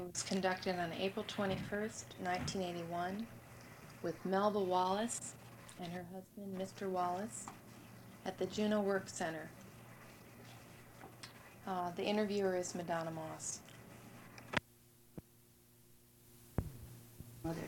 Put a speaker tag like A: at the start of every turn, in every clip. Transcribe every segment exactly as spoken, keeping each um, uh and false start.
A: was conducted on April twenty-first, nineteen eighty-one, with Melba Wallace and her husband, Mister Wallace, at the Juneau Work Center. Uh, the interviewer is Madonna Moss.
B: Mother.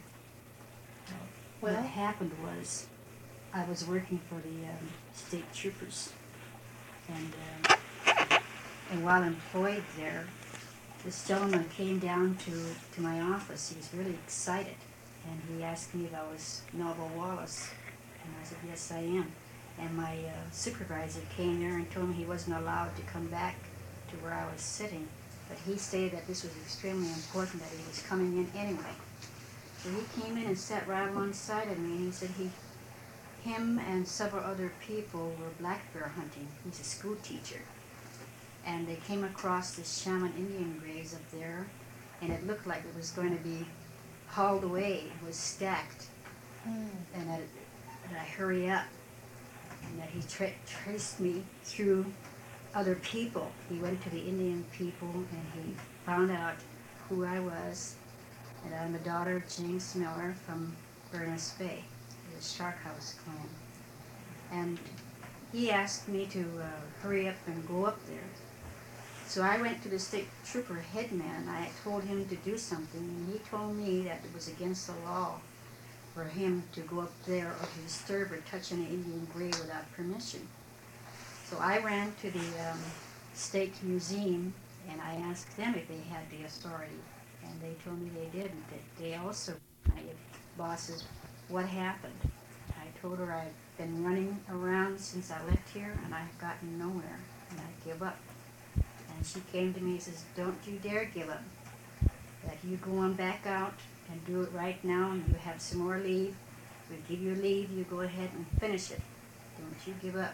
A: Well,
B: what happened was I was working for the um, state troopers, and um, and while employed there, this gentleman came down to, to my office. He was really excited, and he asked me if I was Melba Wallace, and I said, yes, I am. And my uh, supervisor came there and told me he wasn't allowed to come back to where I was sitting, but he stated that this was extremely important, that he was coming in anyway. So he came in and sat right alongside of me, and he said he, him and several other people were black bear hunting. He's a school teacher. And they came across the Shaman Indian graves up there, and it looked like it was going to be hauled away. It was stacked.
A: Hmm.
B: And I, and I hurry up, and that he tra traced me through other people. He went to the Indian people, and he found out who I was. And I'm the daughter of James Miller from Burness Bay, the Shark House clan. And he asked me to uh, hurry up and go up there. So I went to the state trooper headman. I told him to do something, and he told me that it was against the law for him to go up there or to disturb or touch an Indian grave without permission. So I ran to the um, state museum, and I asked them if they had the authority. And they told me they didn't. That they also, my bosses, what happened? I told her I'd been running around since I left here, and I've gotten nowhere, and I give up. And she came to me and says, don't you dare give up. That you go on back out and do it right now, and you have some more leave. We give you leave, you go ahead and finish it. Don't you give up.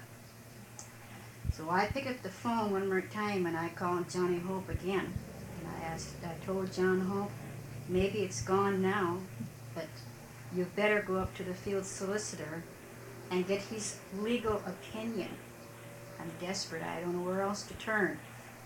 B: So I pick up the phone one more time, and I called Johnny Hope again. I asked, I told John Hope, maybe it's gone now, but you better go up to the field solicitor and get his legal opinion. I'm desperate. I don't know where else to turn.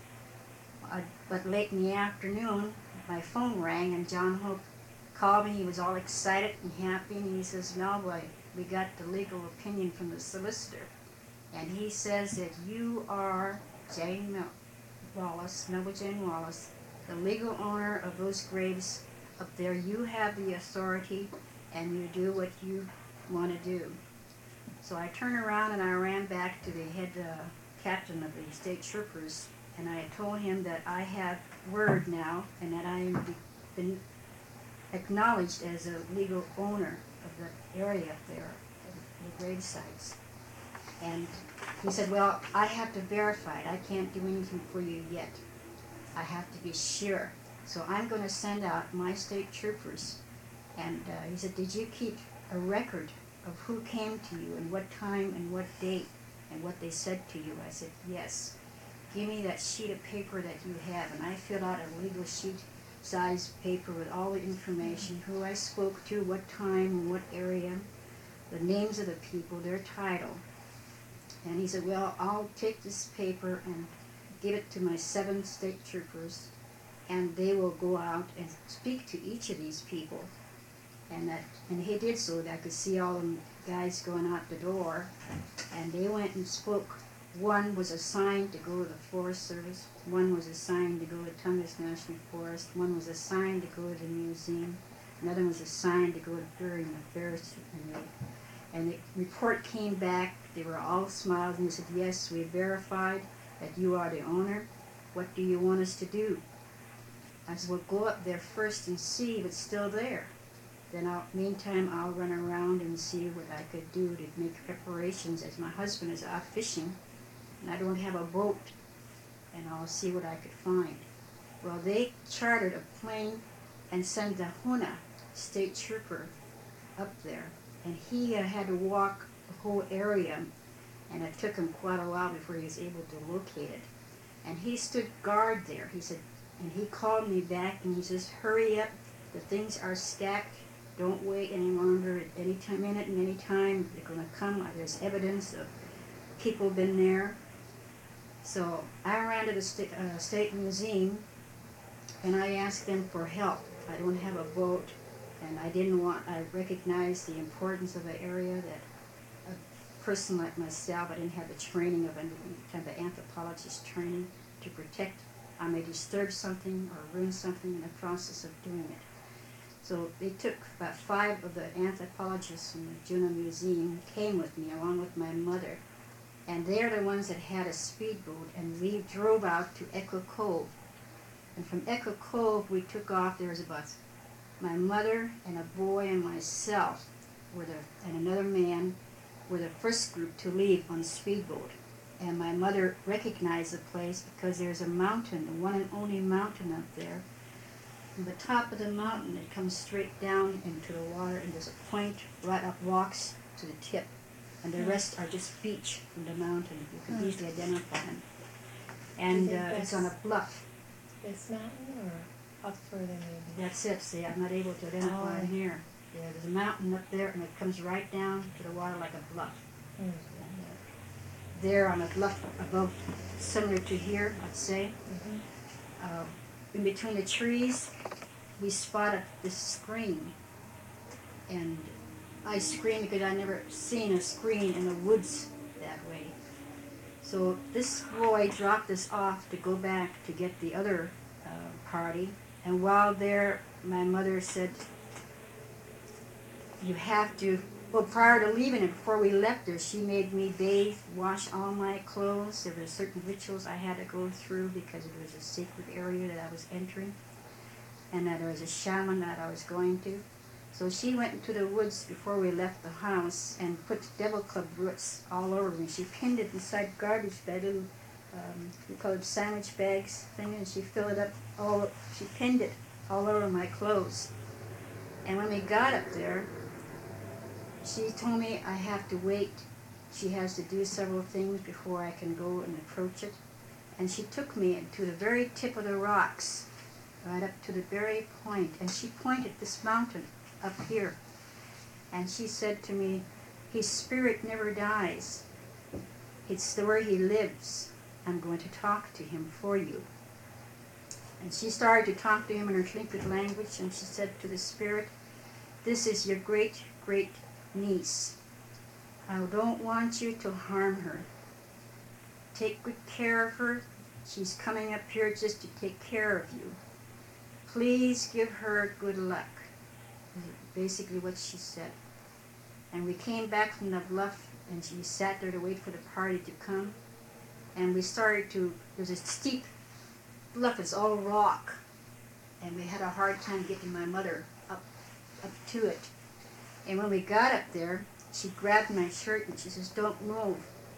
B: Uh, but late in the afternoon, my phone rang, and John Hope called me. He was all excited and happy, and he says, Melba, we got the legal opinion from the solicitor. And he says that you are Jane Mel Wallace, Melba Jane Wallace, the legal owner of those graves up there. You have the authority, and you do what you want to do. So I turned around and I ran back to the head uh, captain of the state troopers, and I told him that I have word now, and that I am been acknowledged as a legal owner of the area up there, the grave sites. And he said, well, I have to verify it. I can't do anything for you yet. I have to be sure. So I'm going to send out my state troopers. And uh, he said, did you keep a record of who came to you and what time and what date and what they said to you? I said, yes. Give me that sheet of paper that you have. And I filled out a legal sheet size paper with all the information, who I spoke to, what time and what area, the names of the people, their title. And he said, well, I'll take this paper and give it to my seven state troopers, and they will go out and speak to each of these people. And that, and he did so that I could see all the guys going out the door, and they went and spoke. One was assigned to go to the Forest Service, one was assigned to go to Tongass National Forest, one was assigned to go to the museum, another was assigned to go to Burying Affairs. And, they, and the report came back. They were all smiles, and they said, yes, we verified that you are the owner. What do you want us to do? I said, well, go up there first and see if it's still there. Then, I'll, meantime, I'll run around and see what I could do to make preparations, as my husband is out fishing, and I don't have a boat, and I'll see what I could find. Well, they chartered a plane and sent the Huna state trooper up there, and he uh, had to walk the whole area, and it took him quite a while before he was able to locate it. And he stood guard there. He said, and he called me back, and he says, hurry up, the things are stacked. Don't wait any longer. At any time, minute and any time, they're going to come. There's evidence of people been there. So I ran to the sta uh, state museum, and I asked them for help. I don't have a boat, and I didn't want, I recognized the importance of the area that a person like myself, I didn't have the training of an kind of anthropologist training to protect. I may disturb something or ruin something in the process of doing it. So they took about five of the anthropologists from the Juneau Museum, came with me along with my mother, and they're the ones that had a speedboat, and we drove out to Echo Cove. And from Echo Cove we took off. There was about my mother and a boy and myself were the, and another man were the first group to leave on the speedboat. And my mother recognized the place because there's a mountain, the one and only mountain up there. From the top of the mountain, it comes straight down into the water, and there's a point right up rocks to the tip. And the rest are just beach from the mountain. You can
A: Hmm.
B: easily identify them. And
A: think
B: uh, it's on a
A: that's-
B: bluff.
A: This mountain or up further maybe?
B: That's it. See, I'm not able to identify
A: Oh.
B: it here. Yeah, there's a mountain up there, and it comes right down to the water like a bluff.
A: Hmm.
B: There on a bluff above, similar to here, I'd say.
A: Mhm.
B: Uh, in between the trees, we spotted this screen. And I screamed because I never seen a screen in the woods that way. So this boy dropped us off to go back to get the other uh, party. And while there, my mother said, you have to, well, prior to leaving and before we left her, she made me bathe, wash all my clothes. There were certain rituals I had to go through because it was a sacred area that I was entering, and that there was a shaman that I was going to. So she went into the woods before we left the house and put devil club roots all over me. She pinned it inside garbage bag, little, um, we call it sandwich bags thing, and she filled it up all, she pinned it all over my clothes. And when we got up there, she told me I have to wait. She has to do several things before I can go and approach it. And she took me to the very tip of the rocks, right up to the very point, and she pointed this mountain up here. And she said to me, his spirit never dies. It's the where he lives. I'm going to talk to him for you. And she started to talk to him in her Tlingit language, and she said to the spirit, this is your great, great niece. I don't want you to harm her. Take good care of her. She's coming up here just to take care of you. Please give her good luck. Basically what she said. And we came back from the bluff, and she sat there to wait for the party to come. And we started to, there's a steep bluff, it's all rock. And we had a hard time getting my mother up, up to it. And when we got up there, she grabbed my shirt and she says, don't move.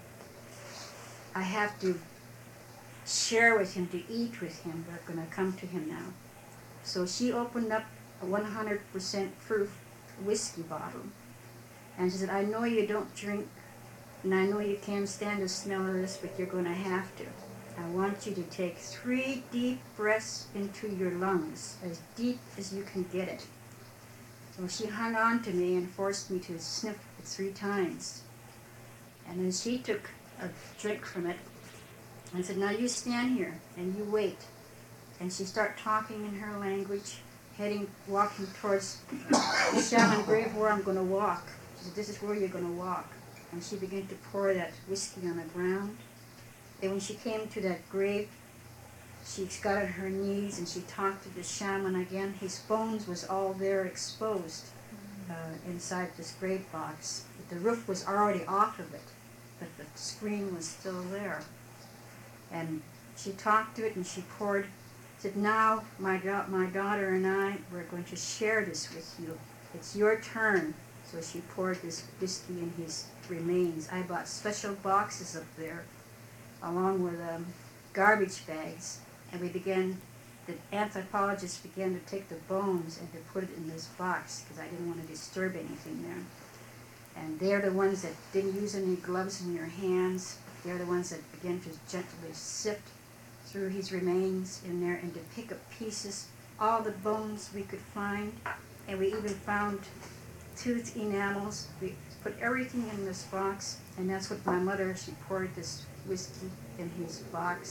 B: I have to share with him, to eat with him. We're going to come to him now. So she opened up a one hundred percent proof whiskey bottle. And she said, I know you don't drink, and I know you can't stand the smell of this, but you're going to have to. I want you to take three deep breaths into your lungs, as deep as you can get it. So she hung on to me and forced me to sniff it three times. And then she took a drink from it and said, now you stand here and you wait. And she started talking in her language, heading, walking towards the shaman grave where I'm going to walk. She said, this is where you're going to walk. And she began to pour that whiskey on the ground. And when she came to that grave, she got on her knees and she talked to the shaman again. His bones was all there exposed uh, inside this grave box. But the roof was already off of it, but the screen was still there. And she talked to it and she poured, said, now my, da my daughter and I, we're going to share this with you. It's your turn. So she poured this whiskey in his remains. I bought special boxes up there along with um, garbage bags. And we began, the anthropologists began to take the bones and to put it in this box because I didn't want to disturb anything there. And they're the ones that didn't use any gloves in their hands. They're the ones that began to gently sift through his remains in there and to pick up pieces, all the bones we could find. And we even found tooth enamels. We put everything in this box, and that's what my mother, she poured this whiskey in his box.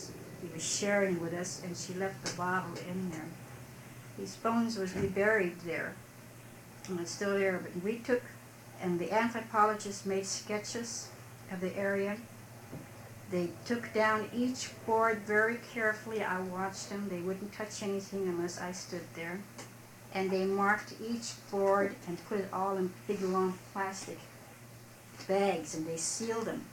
B: he was sharing with us, and she left the bottle in there. These bones was reburied there, and it's still there. But we took, and the anthropologists made sketches of the area. They took down each board very carefully. I watched them. They wouldn't touch anything unless I stood there. And they marked each board and put it all in big long plastic bags, and they sealed them.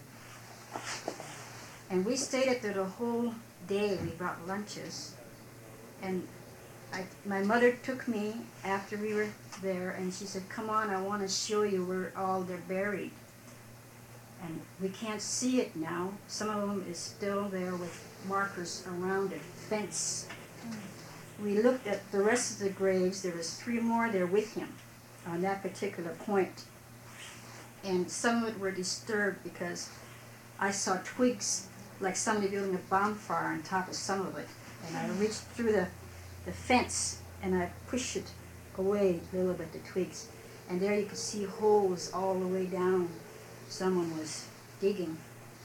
B: And we stayed there the whole day. We brought lunches. And I, my mother took me after we were there, and she said, "Come on, I want to show you where all they're buried." And we can't see it now. Some of them is still there with markers around it, fence. Mm. We looked at the rest of the graves. There was three more there with him on that particular point. And some of it were disturbed because I saw twigs like somebody building a bonfire on top of some of it. And I reached through the, the fence and I pushed it away a little bit, the twigs. And there you could see holes all the way down. Someone was digging.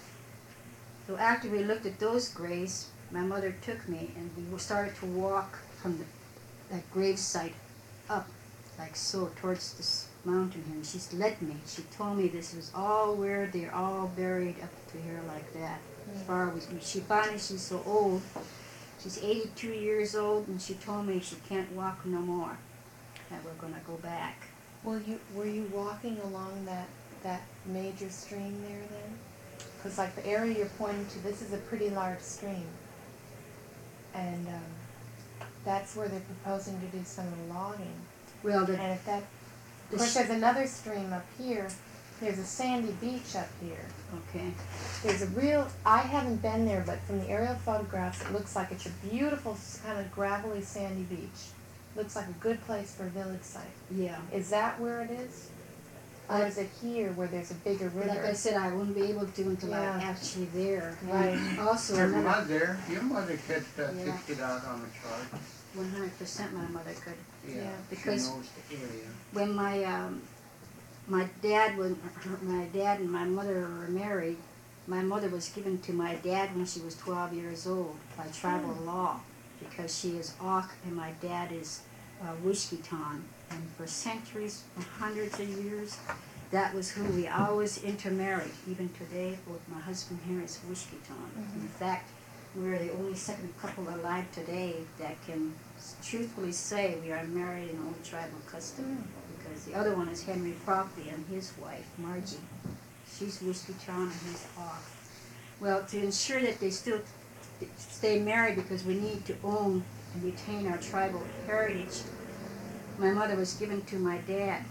B: So after we looked at those graves, my mother took me and we started to walk from the, that grave site up, like so, towards this mountain here. And she led me. She told me this was all where they're all buried up to here like that. Mm. As far as she finally, she's so old. She's eighty-two years old, and she told me she can't walk no more. That we're gonna go back.
A: Well, you were you walking along that that major stream there then? Because like the area you're pointing to, this is a pretty large stream. And um, that's where they're proposing to do some of the logging.
B: Well, the,
A: and if that,
B: the
A: of course there's another stream up here. There's a sandy beach up here.
B: Okay.
A: There's a real, I haven't been there, but from the aerial photographs it looks like it's a beautiful kind of gravelly sandy beach. Looks like a good place for a village site.
B: Yeah.
A: Is that where it is? Or is it here where there's a bigger river?
B: Like I said, I wouldn't be able to until
A: yeah.
B: I'm actually there.
A: Right.
B: And also,
C: Your
B: another,
C: mother, your mother could uh,
B: Yeah.
C: fix it out on the chart.
B: one hundred percent my mother could.
C: Yeah,
A: Yeah.
B: Because-
C: she knows the area.
B: When my um, my dad, when her, my dad and my mother were married, my mother was given to my dad when she was twelve years old by tribal mm. law, because she is Auk and my dad is uh, Wishkiton. And for centuries, for hundreds of years, that was who we always intermarried. Even today, both my husband here is Wishkiton. Mm-hmm. In fact, we're the only second couple alive today that can truthfully say we are married in old tribal custom. Mm. Because the other one is Henry Prockley and his wife, Margie. She's Wishkiton and he's off. Well, to ensure that they still stay married, because we need to own and retain our tribal heritage, my mother was given to my dad.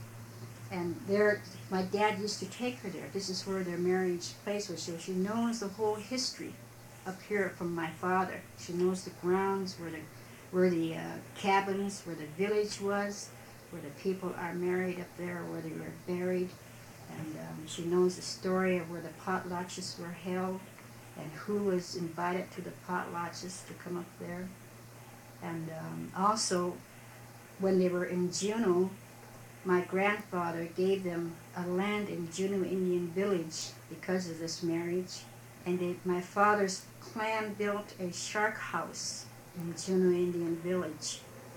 B: And there, my dad used to take her there. This is where their marriage place was. So she knows the whole history up here from my father. She knows the grounds, where the, where the uh, cabins, where the village was, where the people are married up there, where they were buried. And um, she knows the story of where the potlatches were held and who was invited to the potlatches to come up there. And um, also, when they were in Juneau, my grandfather gave them a land in Juneau Indian Village because of this marriage. And they, my father's clan built a shark house in Juneau Indian Village.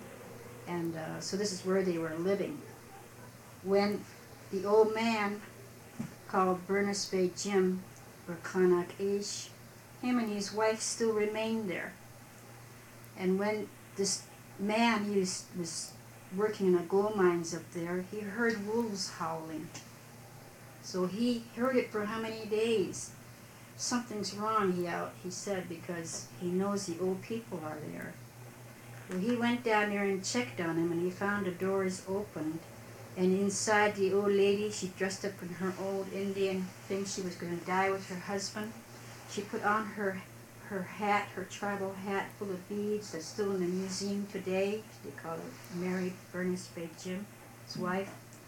B: And uh, so this is where they were living. When the old man called Bernice Bay Jim, or Kanak Ish, him and his wife still remained there. And when this man, he was, was working in the gold mines up there, he heard wolves howling. So he heard it for how many days? Something's wrong, he out, he said, because he knows the old people are there. Well, he went down there and checked on him, and he found the doors opened. And inside, the old lady, she dressed up in her old Indian thing. She was going to die with her husband. She put on her her hat, her tribal hat full of beads that's still in the museum today. They call it Mary Bernice Bay Jim, his wife.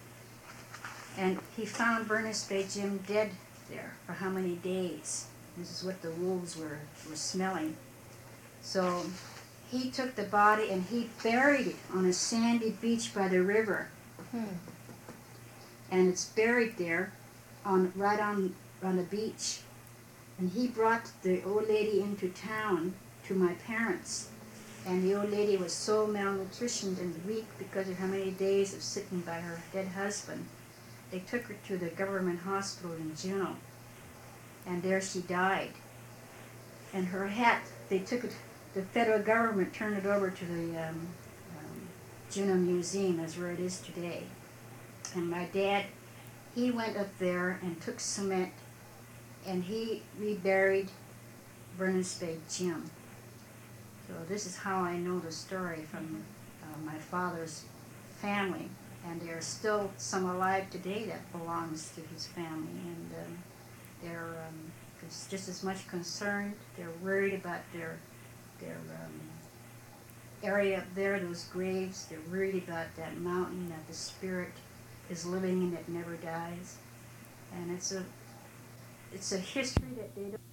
B: And he found Bernice Bay Jim dead there for how many days? This is what the wolves were, were smelling. So he took the body and he buried it on a sandy beach by the river. Hmm. And it's buried there, on right on on the beach. And he brought the old lady into town to my parents. And the old lady was so malnutritioned and weak because of how many days of sitting by her dead husband. They took her to the government hospital in Juneau. And there she died. And her hat, they took it, the federal government turned it over to the um, um, Juneau Museum, as where it is today. And my dad, he went up there and took cement and he reburied Vernon Spade Jim. So this is how I know the story from uh, my father's family. And there are still some alive today that belongs to his family. And um, they're um, just as much concerned. They're worried about their, their um, area up there, those graves. They're worried about that mountain that the spirit is living in that never dies. And it's a, it's a history that they don't.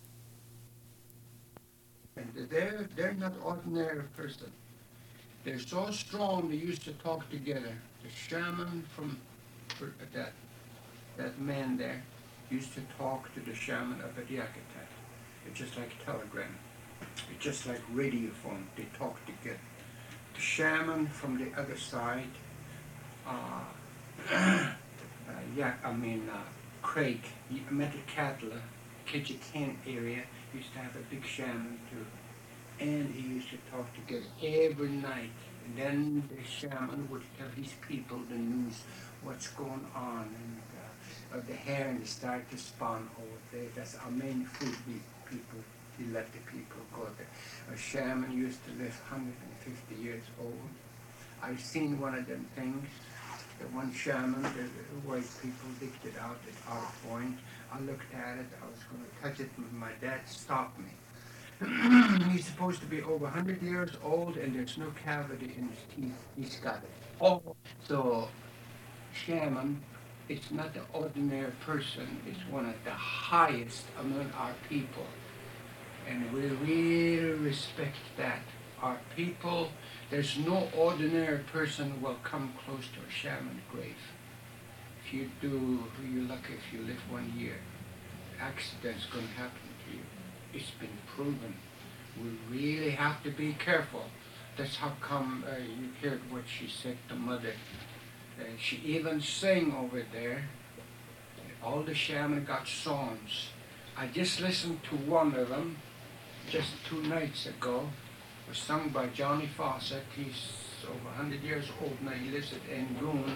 C: And they're, they're not ordinary person. They're so strong they used to talk together. The shaman from for that, that man there used to talk to the shaman of Yakutat. It's just like telegram. It's just like radiophone. They talk together. The shaman from the other side, uh, uh, yeah, I mean, uh, Craig, Metlakatla, Ketchikan area, used to have a big shaman too. And he used to talk together every night. And then the shaman would tell his people the news, what's going on, and uh, uh, the hair and the start to spawn over there. That's our main food we people, we let the people go there. A shaman used to live one hundred fifty years old. I've seen one of them things. The one shaman, the, the white people digged it out at our point. I looked at it, I was going to touch it, but my dad stopped me. He's supposed to be over one hundred years old and there's no cavity in his teeth. He's got it. Oh, so shaman, it's not an ordinary person. It's one of the highest among our people. And we really respect that. Our people, there's no ordinary person will come close to a shaman grave. If you do, you're lucky if you live one year. Accident's going to happen to you. It's been proven. We really have to be careful. That's how come uh, you heard what she said to mother. Uh, she even sang over there. All the shaman got songs. I just listened to one of them just two nights ago. It was sung by Johnny Fawcett. He's over one hundred years old now. He lives at Engoon.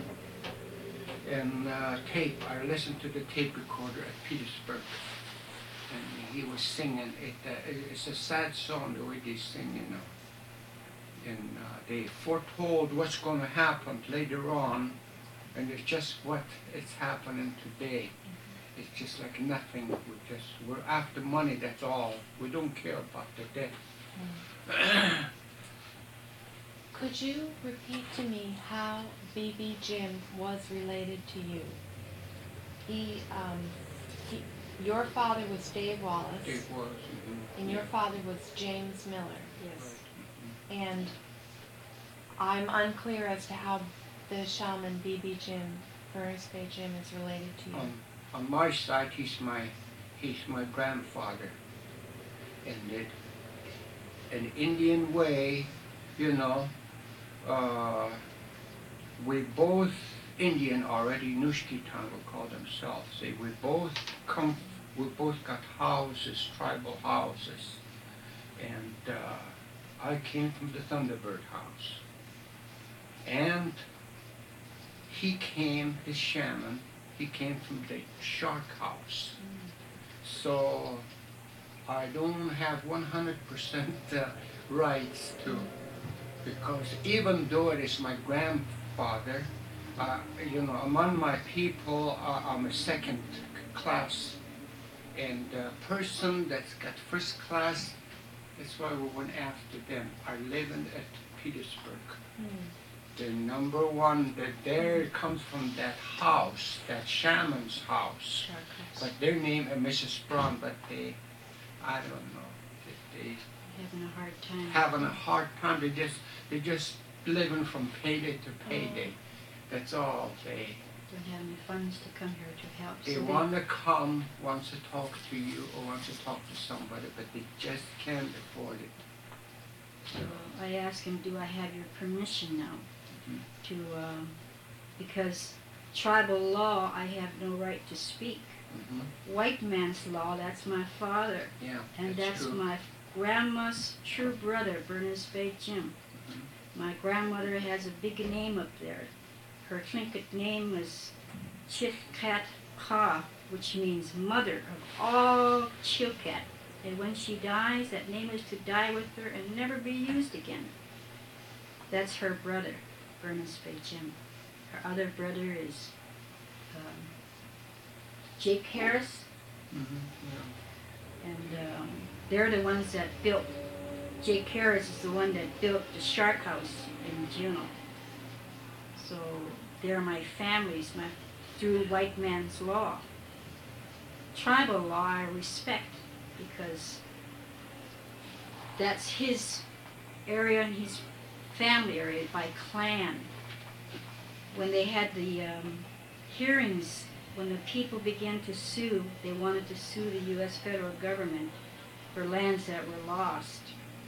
C: And uh, tape, I listened to the tape recorder at Petersburg. And he was singing it. Uh, it's a sad song the way they sing, you know. And uh, they foretold what's going to happen later on, and it's just what is happening today. It's just like nothing. We're just we're after money. That's all. We don't care about the death. Mm.
A: Could you repeat to me how B B Jim was related to you? He, um, he. Your father was Dave Wallace.
C: Dave Wallace. Mm-hmm.
A: And your father was James Miller.
B: Yes.
C: Mm-hmm.
A: And I'm unclear as to how the shaman B B Jim, Vernon Spade Jim, is related to you.
C: Um, on my side, he's my, he's my grandfather. And it, an Indian way, you know, uh, we both Indian already, Nushkitan will call themselves. They, we both come, we both got houses, tribal houses. And uh, I came from the Thunderbird house. And he came, his shaman, he came from the shark house. Mm. So I don't have one hundred percent uh, rights to, because even though it is my grandfather, uh, you know, among my people, uh, I'm a second class. And a person that's got first class, that's why we went after them. I live in at Petersburg. Mm. The number one, that there comes from that house, that shaman's house. Sure, but their name is Missus Braun, but they, I don't know, they
B: having a hard time.
C: Having a hard time. They just, they just living from payday to payday. Oh. That's all they.
B: don't have any funds to come here to help.
C: They
B: so
C: want to come, wants to talk to you, or wants to talk to somebody, but they just can't afford it.
B: So I asked him, do I have your permission now
C: Mhm.
B: to, um, because tribal law, I have no right to speak.
C: Mhm.
B: White man's law, that's my father.
C: Yeah,
B: And
C: that's
B: that's
C: true.
B: my grandma's true brother, Bernice Bay Jim.
C: Mhm.
B: My grandmother has a big name up there. Her Tlingit name was Chilkat Pa, which means mother of all Chilkat. And when she dies, that name is to die with her and never be used again. That's her brother, Bernice Bay Jim. Her other brother is um, Jake Harris,
C: Mhm. Yeah.
B: and um, they're the ones that built. Jake Harris is the one that built the Shark House in Juneau. So they're my families, my through white man's law. Tribal law I respect because that's his area and his family area by clan. When they had the um, hearings, when the people began to sue, they wanted to sue the U S federal government for lands that were lost.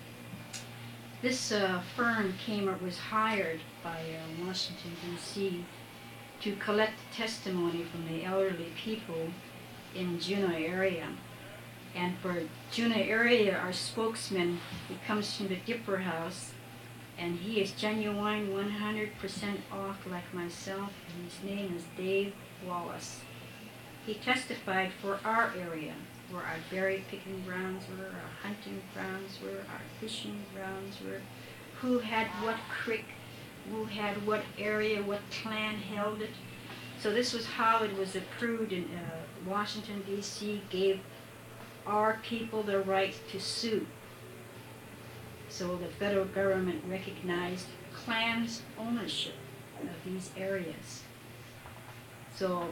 B: This uh, firm came or was hired by uh, Washington, D C to collect testimony from the elderly people in Juneau area. And for Juneau area, our spokesman, he comes from the Dipper House, and he is genuine one hundred percent off like myself, and his name is Dave Wallace. He testified for our area, where our berry picking grounds were, our hunting grounds were, our fishing grounds were, who had what creek, who had what area, what clan held it. So this was how it was approved, and uh, Washington, D C gave our people the right to sue. So the federal government recognized clans' ownership of these areas. So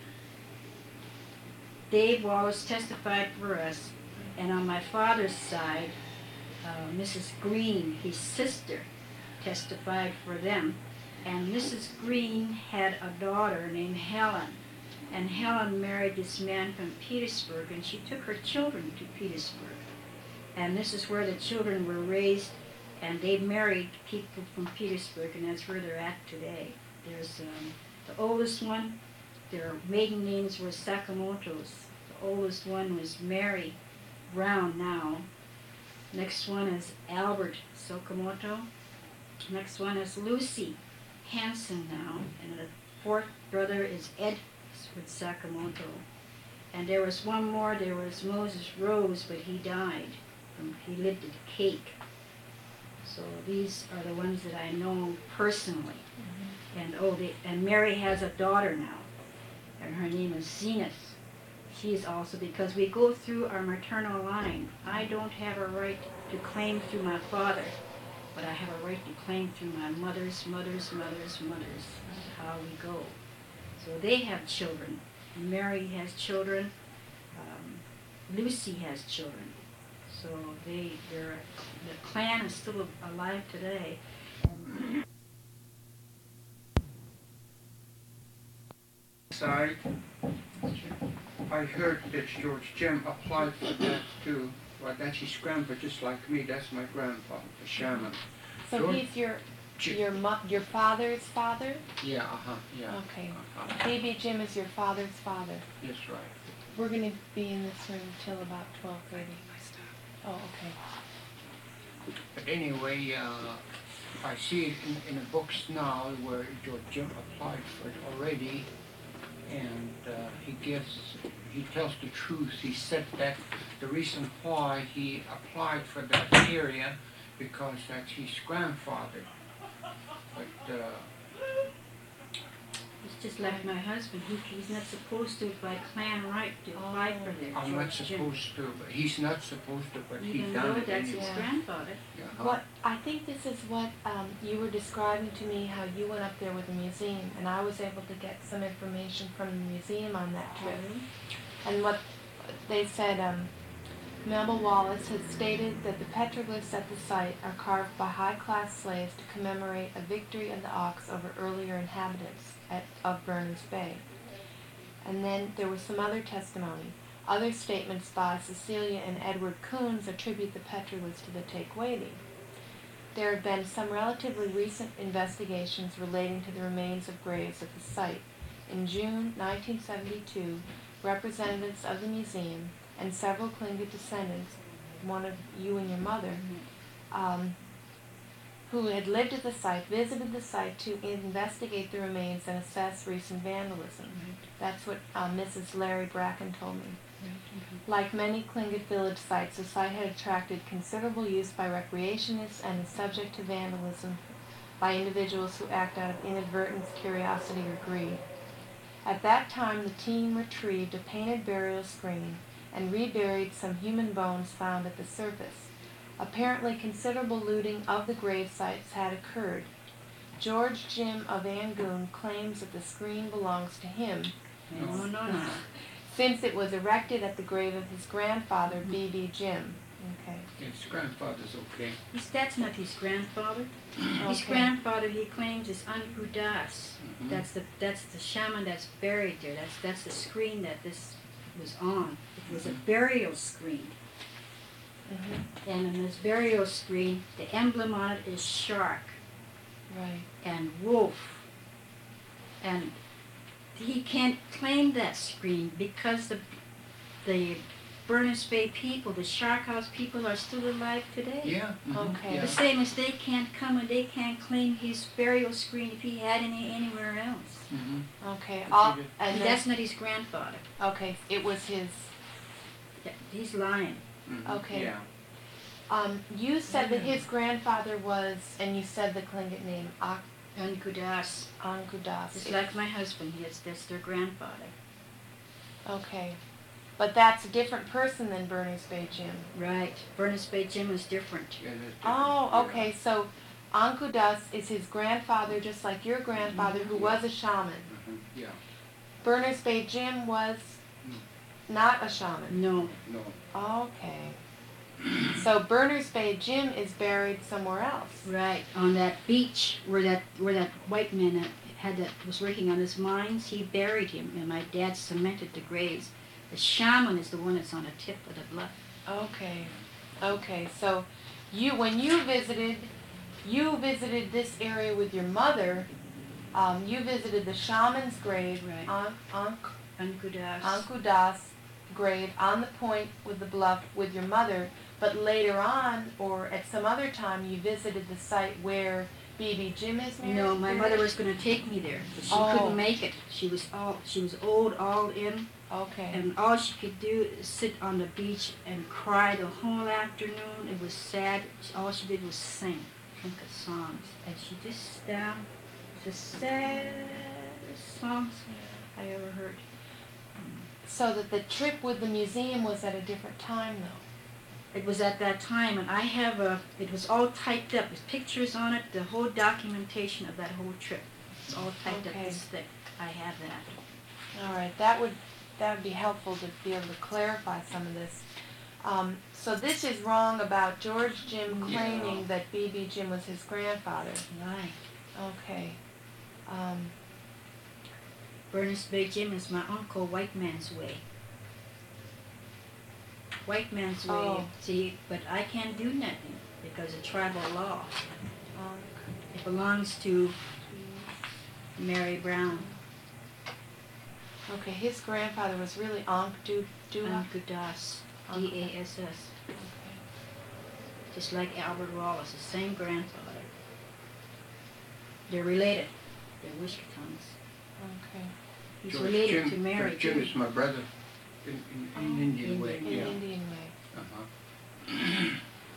B: Dave Wallace testified for us, and on my father's side, uh, Missus Green, his sister, testified for them. And Missus Green had a daughter named Helen, and Helen married this man from Petersburg, and she took her children to Petersburg. And this is where the children were raised, and they married people from Petersburg, and that's where they're at today. There's um, the oldest one, their maiden names were Sakamotos. The oldest one was Mary Brown now. Next one is Albert Sakamoto. Next one is Lucy Hanson now. And the fourth brother is Ed with Sakamoto. And there was one more, there was Moses Rose, but he died. Um, he lived at Cape. So these are the ones that I know personally. Mm-hmm. And oh, they, and Mary has a daughter now, and her name is Zenith. She is also, because we go through our maternal line. I don't have a right to claim through my father, but I have a right to claim through my mother's, mother's, mother's, mother's. That's how we go. So they have children. Mary has children. Um, Lucy has children. So they, they're, the clan is still alive today.
C: Side, I heard that George Jim applied for that too. Well, that's his grandpa, just like me. That's my grandpa, the shaman.
A: So
C: George-
A: he's your
C: Ji-
A: your mo- your father's father?
C: Yeah, uh-huh, yeah.
A: Okay.
C: Uh-huh.
A: Baby Jim is your father's father.
C: That's right.
A: We're gonna be in this room till about twelve thirty. Oh, okay.
C: But anyway, uh, I see it in, in the books now where George Jim applied for it already, and uh, he gives, he tells the truth. He said that the reason why he applied for that area because that's his grandfather. But uh,
B: It's just like my husband. He, he's not supposed to, by clan right, to apply for there.
C: I'm not
B: George Jim.
C: supposed to, but he's not supposed to, but he
B: Even
C: done
B: though
C: it
B: that's
C: anyway.
B: his grandfather.
C: Yeah.
A: What I think this is what um, you were describing to me, how you went up there with the museum, and I was able to get some information from the museum on that trip. And what they said, um, Melba Wallace had stated that the petroglyphs at the site are carved by high-class slaves to commemorate a victory of the Ox over earlier inhabitants at, of Berners Bay. And then there was some other testimony. Other statements by Cecilia and Edward Coons attribute the petroglyphs to the Tequati. There have been some relatively recent investigations relating to the remains of graves at the site. In June nineteen seventy-two, representatives of the museum and several Tlingit descendants, one of you and your mother, um, who had lived at the site, visited the site to investigate the remains and assess recent vandalism.
B: Right.
A: That's what uh, Missus Larry Bracken told me.
B: Right. Mhm.
A: Like many Tlingit village sites, the site had attracted considerable use by recreationists and is subject to vandalism by individuals who act out of inadvertence, curiosity, or greed. At that time, the team retrieved a painted burial screen and reburied some human bones found at the surface. Apparently, considerable looting of the grave sites had occurred. George Jim of Angoon claims that the screen belongs to him,
B: No, no, no.
A: since it was erected at the grave of his grandfather, B B Jim. Okay.
C: His grandfather's okay.
B: His, that's not his grandfather. His
A: Okay.
B: grandfather, he claims, is Anpu Das.
C: Mhm.
B: That's the that's the shaman that's buried there. That's that's the screen that this was on. It was a burial screen,
A: Mm-hmm.
B: and on this burial screen, the emblem on it is shark
A: Right.
B: and wolf. And he can't claim that screen because the the Berners Bay people, the Shark House people, are still alive today.
C: Yeah. mhm,
A: Okay.
C: yeah.
B: The same as they can't come and they can't claim his burial screen if he had any anywhere else.
C: Mhm.
A: Okay.
C: That's
A: All,
C: good.
A: and
B: That's
A: then,
B: not his grandfather.
A: okay, it was his.
B: Yeah, he's lying.
C: Mhm,
A: Okay.
C: Yeah.
A: Um, you said that his grandfather was, and you said the Tlingit name, Ak-
B: And Kudas.
A: Ankudas.
B: It's like my husband. Yes, that's their grandfather.
A: Okay. But that's a different person than Berners Bay Jim.
B: Right. Berners Bay Jim is different.
C: Yeah, that's different,
A: Oh,
C: yeah.
A: okay. So Ankudas is his grandfather, just like your grandfather, who was a shaman.
C: Mhm, Yeah.
A: Berners Bay Jim was
C: Mm.
A: not a shaman.
B: No.
C: No.
A: Okay. So Berners Bay Jim is buried somewhere else.
B: Right. On that beach where that where that white man that had that was working on his mines, he buried him, and my dad cemented the graves. The shaman is the one that's on the tip of the bluff.
A: Okay. Okay. So you, when you visited, you visited this area with your mother. Um, you visited the shaman's grave,
B: Right.
A: An- An-
B: And Kudas.
A: Ankudas grave on the point with the bluff with your mother. But later on, or at some other time, you visited the site where B B Jim is married.
B: No, my mother was going to take me there, but she
A: Oh.
B: couldn't make it. She was all she was old, all in,
A: Okay.
B: and all she could do is sit on the beach and cry the whole afternoon. It was sad. All she did was sing, think of songs, and she just down the saddest songs I ever heard.
A: So that the trip with the museum was at a different time, though.
B: It was at that time, and I have a. It was all typed up with pictures on it. The whole documentation of that whole trip. It's all typed
A: Okay.
B: up this thick. I have that.
A: All right, that would that would be helpful to be able to clarify some of this. Um, so this is wrong about George Jim
C: Yeah.
A: claiming that B B Jim was his grandfather.
B: Right.
A: Okay. Um,
B: Berners Bay Jim is my uncle, White Man's Way. White Man's Way,
A: Oh.
B: see, but I can't do nothing because of tribal law.
A: um,
B: It belongs to Mary Brown,
A: okay, his grandfather was really Ankh Du Dua.
B: Uncle Das, D A S S,
A: Okay.
B: just like Albert Wallace, the same grandfather. They're related. They're Wishkatons.
A: Okay.
B: He's
C: George
B: related
C: Jim,
B: to Mary
C: George Jim
B: too.
C: is my brother. In, in, in
A: Oh.
C: Indian way,
B: Indian.
A: In
C: yeah.
A: Indian way.
C: Uh-huh.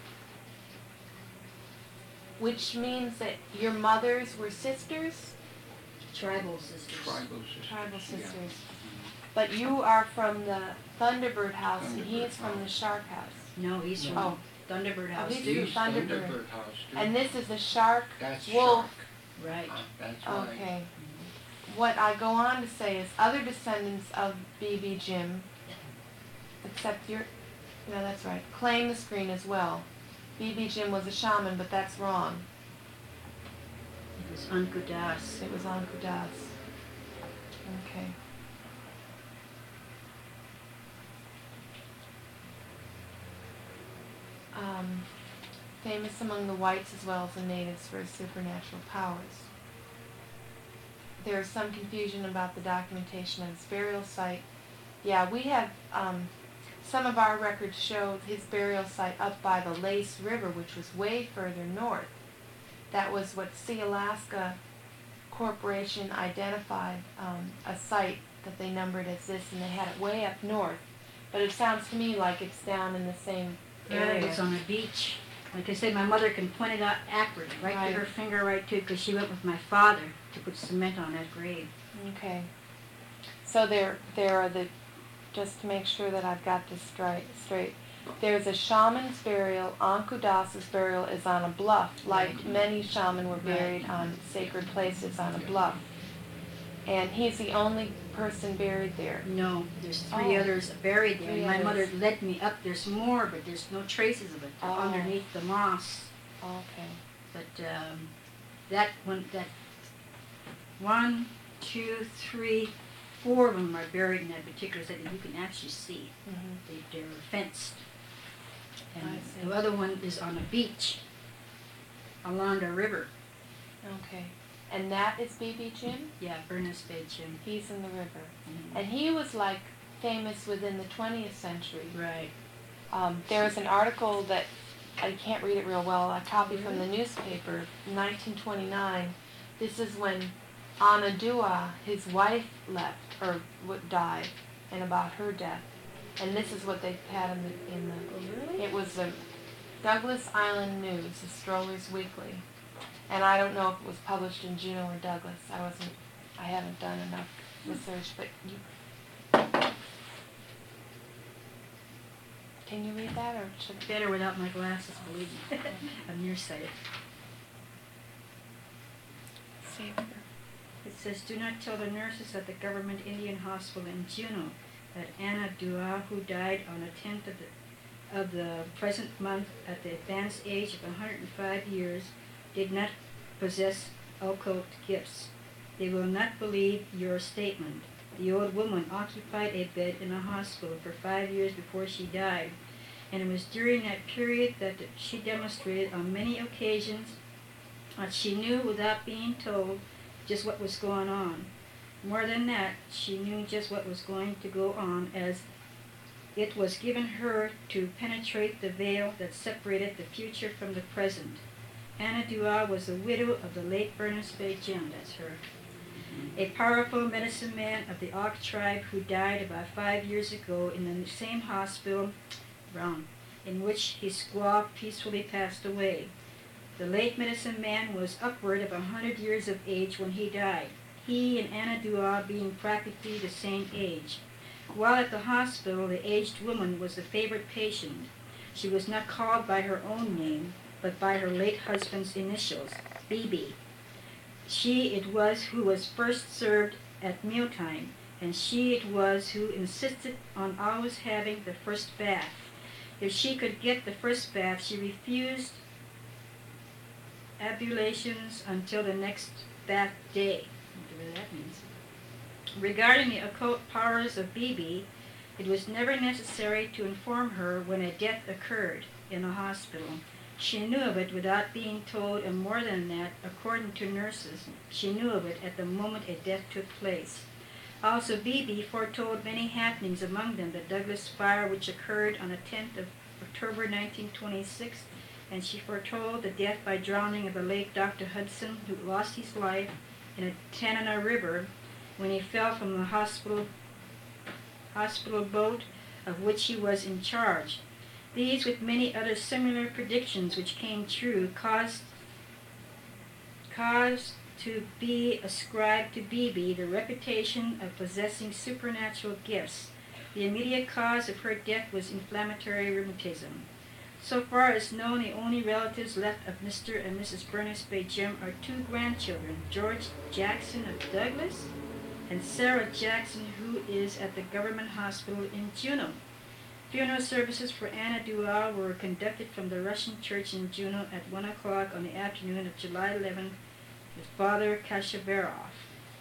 A: Which means that your mothers were sisters,
B: Tribal sisters.
C: Tribal sisters.
A: tribal
C: yeah.
A: sisters. But you are from the Thunderbird House and he is
C: Thunderbird
A: from the
C: House.
A: Shark House.
B: No, he's from
A: Oh.
B: Thunderbird House
A: he's
B: too.
C: He's
A: Thunderbird.
C: Thunderbird House too.
A: And this is the Shark
C: That's
A: Wolf.
C: Shark.
B: Right.
C: Uh, That's right.
A: Okay. What I go on to say is other descendants of B B Jim, except your Yeah, that's right. Claim the screen as well. B B Jim was a shaman, but that's wrong.
B: It was Uncle Das.
A: It was Anku Das. Okay. Um, famous among the whites as well as the natives for his supernatural powers. There is some confusion about the documentation of his burial site. Yeah, we have, um, some of our records show his burial site up by the Lace River, which was way further north. That was what Sea Alaska Corporation identified, um, a site that they numbered as this, and they had it way up north. But it sounds to me like it's down in the same
B: Yeah,
A: area.
B: it's on a beach. Like I said, my mother can point it out accurately, right,
A: Right.
B: to her finger, right to, because she went with my father to put cement on that grave.
A: Okay. So there, there are the, just to make sure that I've got this straight, straight. There's a shaman's burial. Anku Das's burial is on a bluff, like
B: Right.
A: many shaman were
B: Right.
A: buried on sacred places on a bluff. And he's the only person buried there.
B: No, there's three
A: Oh.
B: others buried there.
A: Three
B: My
A: others.
B: mother led me up. There's more, but there's no traces of it. They're
A: Oh.
B: underneath the moss.
A: Okay.
B: But um, that one, that one, two, three, four of them are buried in that particular setting. You can actually see
A: Mm-hmm.
B: they, they're fenced. And
A: I see.
B: the other one is on a beach along the river.
A: Okay. And that is B B Jim?
B: Yeah, Burness Bay Jim.
A: He's in the river.
B: Mhm.
A: And he was like famous within the twentieth century.
B: Right.
A: Um, there was an article that I can't read it real well. I copied from the newspaper, nineteen twenty-nine. This is when Anadua, his wife, left or w- died, and about her death. And this is what they had in the in the.
B: Oh, really?
A: It was the Douglas Island News, the Strollers Weekly, and I don't know if it was published in Juneau or Douglas. I wasn't. I haven't done enough research, but you. Can you read that, or should I?
B: Better without my glasses, believe me. I'm nearsighted.
A: See if you're-
B: It says, do not tell the nurses at the government Indian hospital in Juneau that Anna Dua, who died on the tenth of the, of the present month at the advanced age of one hundred five years, did not possess occult gifts. They will not believe your statement. The old woman occupied a bed in a hospital for five years before she died, and it was during that period that she demonstrated on many occasions that she knew without being told just what was going on. More than that, she knew just what was going to go on, as it was given her to penetrate the veil that separated the future from the present. Anna Dua was the widow of the late Burness Bay Jim, that's her, a powerful medicine man of the Auk tribe who died about five years ago in the same hospital, Brown, in which his squaw peacefully passed away. The late medicine man was upward of a hundred years of age when he died, he and Anna Dua being practically the same age. While at the hospital, the aged woman was the favorite patient. She was not called by her own name, but by her late husband's initials, B B. She it was who was first served at mealtime, and she it was who insisted on always having the first bath. If she could get the first bath, she refused ablutions until the next bath day. Whatever that means. Regarding the occult powers of B B, it was never necessary to inform her when a death occurred in a hospital. She knew of it without being told, and more than that, according to nurses, she knew of it at the moment a death took place. Also, B B foretold many happenings, among them the Douglas fire, which occurred on the tenth of October nineteen twenty-six, and she foretold the death by drowning of the late Doctor Hudson, who lost his life in a Tanana River when he fell from the hospital, hospital boat of which he was in charge. These, with many other similar predictions which came true, caused, caused to be ascribed to B B the reputation of possessing supernatural gifts. The immediate cause of her death was inflammatory rheumatism. So far as known, the only relatives left of Mister and Missus Burness Bay Jim are two grandchildren, George Jackson of Douglas and Sarah Jackson, who is at the government hospital in Juneau. Funeral services for Anna Dua were conducted from the Russian church in Juneau at one o'clock on the afternoon of July eleventh with Father Kashavarov.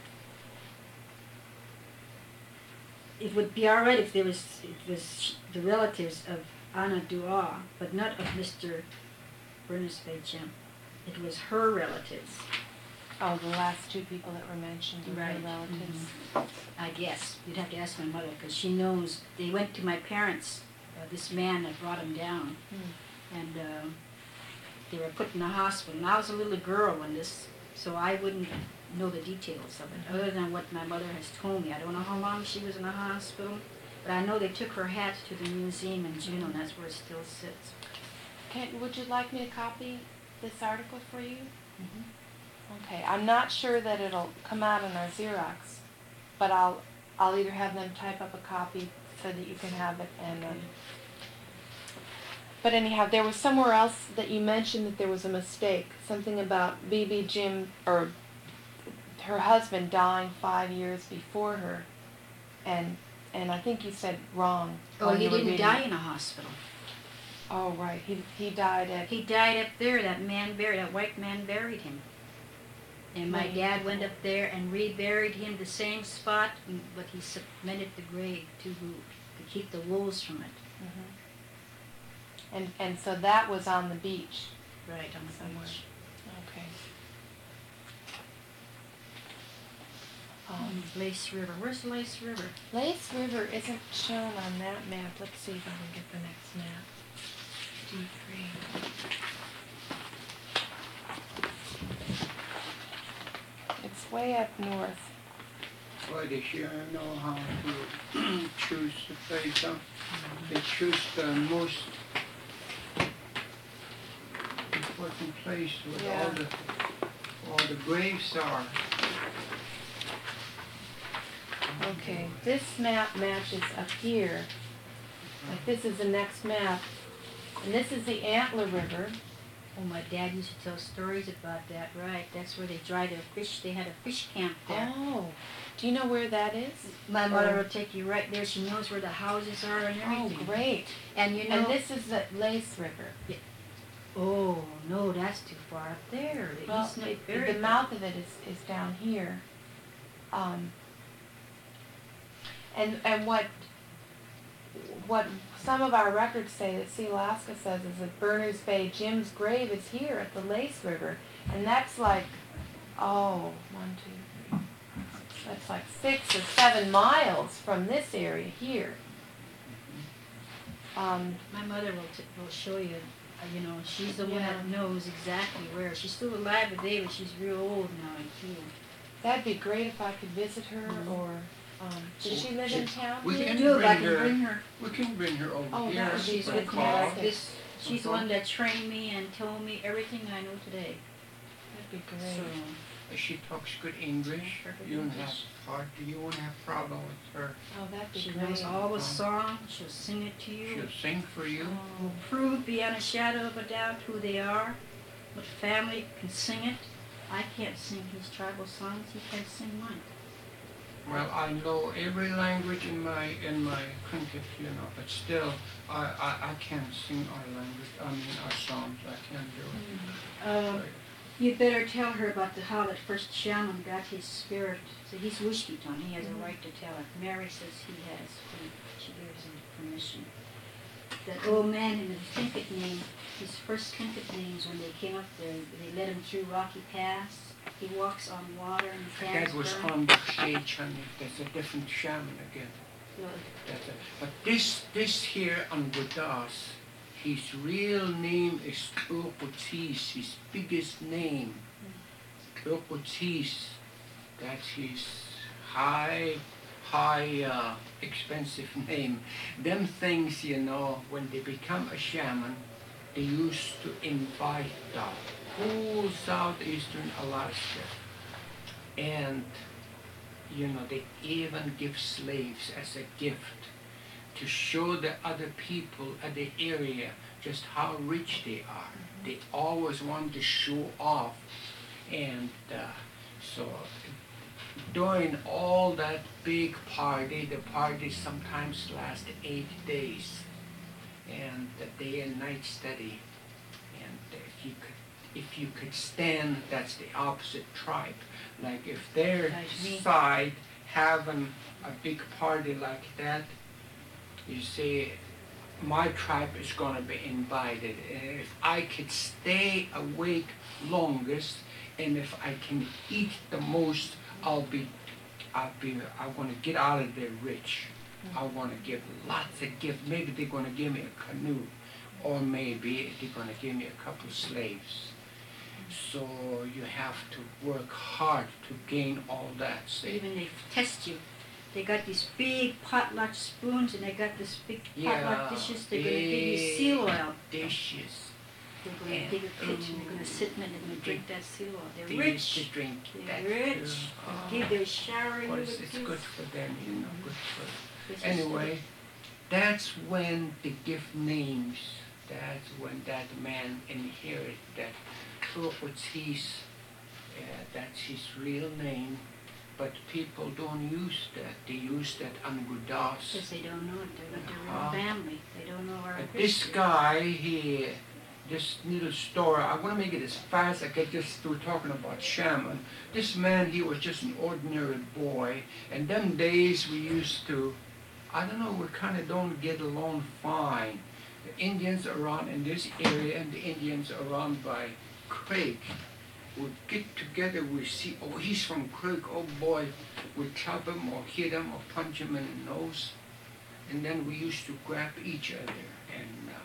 B: It would be all right if there was, it was the relatives of Anna Dua, but not of Mister Bernice Jim. It was her relatives.
A: Oh, the last two people that were mentioned were
B: Right.
A: her relatives.
B: Mhm. I guess. You'd have to ask my mother, because she knows. They went to my parents, uh, this man that brought them down,
A: Hmm.
B: and um, they were put in the hospital. And I was a little girl when this, so I wouldn't know the details of it, other than what my mother has told me. I don't know how long she was in the hospital, but I know they took her hat to the museum in Juneau, and that's where it still sits.
A: Can, would you like me to copy this article for you?
B: Mhm.
A: Okay, I'm not sure that it'll come out in our Xerox, but I'll I'll either have them type up a copy so that you can have it, and um, but anyhow, there was somewhere else that you mentioned that there was a mistake, something about B B Jim or her husband dying five years before her, and and I think you said wrong.
B: Oh,
A: while
B: he
A: you were
B: didn't
A: reading
B: die
A: it.
B: in a hospital.
A: Oh, right. He he died at.
B: He died up there. That man buried, that white man buried him. And my
A: Right.
B: dad went up there and reburied him the same spot, mm, but he cemented the grave to to keep the wolves from it.
A: Mhm. And and so that was on the beach.
B: Right on the
A: Somewhere.
B: beach.
A: Okay. Um,
B: Lace River. Where's Lace River?
A: Lace River isn't shown on that map. Let's see if I can get the next map. D three. It's way up north.
C: Boy, they sure know how to choose the place. Huh? They choose the most important place where all
A: Yeah.
C: the all the graves are.
A: Okay, this map matches up here. Like this is the next map. And this is the Antler River.
B: Oh, my dad used to tell stories about that. Right, that's where they dry their fish. They had a fish camp there.
A: Oh. Do you know where that is?
B: My mother
A: Oh.
B: will take you right there. She knows where the houses are and
A: Oh,
B: everything.
A: great.
B: And you know.
A: And this is the Lace River.
B: Oh no, that's too far up there. The
A: Well,
B: East Neck
A: it,
B: Ferry.
A: the mouth of it is, is down here. Um, and and what what some of our records say that Sea Alaska says is that Berners Bay Jim's grave is here at the Lace River, and that's like oh one two three that's like six or seven miles from this area here. Um,
B: My mother will, t- will show you, uh, you know, she's the one
A: Yeah.
B: that knows exactly where. She's still alive today, but she's real old now and too.
A: that'd be great if I could visit her,
B: Mhm.
A: or um, does she live in town?
C: We
A: here?
C: can
B: do, if I
C: bring
B: can
C: her-
B: bring her.
C: We can bring her over
A: Oh,
C: here.
A: that would be
B: She's
C: for a
B: with me.
C: call.
A: fantastic.
B: This, she's the
C: Okay.
B: one that trained me and told me everything I know today.
A: That'd be great.
B: So,
C: She talks good English.
B: Perfect
C: You don't have
B: English.
C: hard. You won't have problem with her.
A: Oh, that'd be
B: she
A: great.
B: knows all the songs. She'll sing it to you.
C: She'll sing for you.
B: Will prove beyond a shadow of a doubt who they are. What family can sing it. I can't sing his tribal songs. He can't sing mine.
C: Well, I know every language in my in my country, you know, but still, I, I, I can't sing our language. I mean, our songs. I can't do it.
B: Um,
C: Like,
B: You better tell her about the how that first shaman got his spirit. So he's Wishkiton. He has a right to tell it. Mary says he has. When she gives him permission. That old man in the Tlingit name, his first Tlingit names when they came up there, they led him through rocky paths. He walks on water and the
C: that
B: paths
C: was
B: burn.
C: on the stage, honey. That's a different shaman again.
B: No,
C: That's a, but this this here on Budas, his real name is Urqutis, his biggest name. Urqutis, that's his high, high, uh, expensive name. Them things, you know, when they become a shaman, they used to invite the whole southeastern Alaska. And, you know, they even give slaves as a gift to show the other people at the area just how rich they are. They always want to show off. And uh, so during all that big party, the parties sometimes last eight days. and the day and night study. And if you could, if you could stand, that's the opposite tribe. Like if their
B: Like me.
C: side having a big party like that, you see, my tribe is going to be invited. And if I could stay awake longest, and if I can eat the most, I'll be, I'll be, I want to get out of there rich. I want to give lots of gifts. Maybe they're going to give me a canoe, or maybe they're going to give me a couple of slaves. So you have to work hard to gain all that. See?
B: Even they test you. They got these big potluck spoons and they got this big potluck
C: Yeah,
B: dishes. They're going to give you seal oil.
C: Dishes.
B: They're going to dig a pit and you're going to sit in it and they're going to drink that seal oil. They're
C: They used to
B: rich.
C: drink that
B: They're rich.
C: too.
B: They give their shower you
C: Well,
B: with
C: it's, it's
B: this.
C: good for them, you know, good for.
B: This is
C: Anyway, that's when they give names. That's when that man inherited that. So it's his, uh, that's his real name. But people don't use that. They use that Angudas.
B: Because they don't know it. They're not their
C: Uh-huh.
B: real family. They don't know our
C: But this
B: history.
C: guy, he, this little story, I want to make it as fast as I get just through talking about shaman. This man, he was just an ordinary boy. And them days we used to, I don't know, we kind of don't get along fine. The Indians around in this area and the Indians around by Craig would get together, we see, oh, he's from Craig, oh boy, we'd chop him or hit him or punch him in the nose. And then we used to grab each other and uh,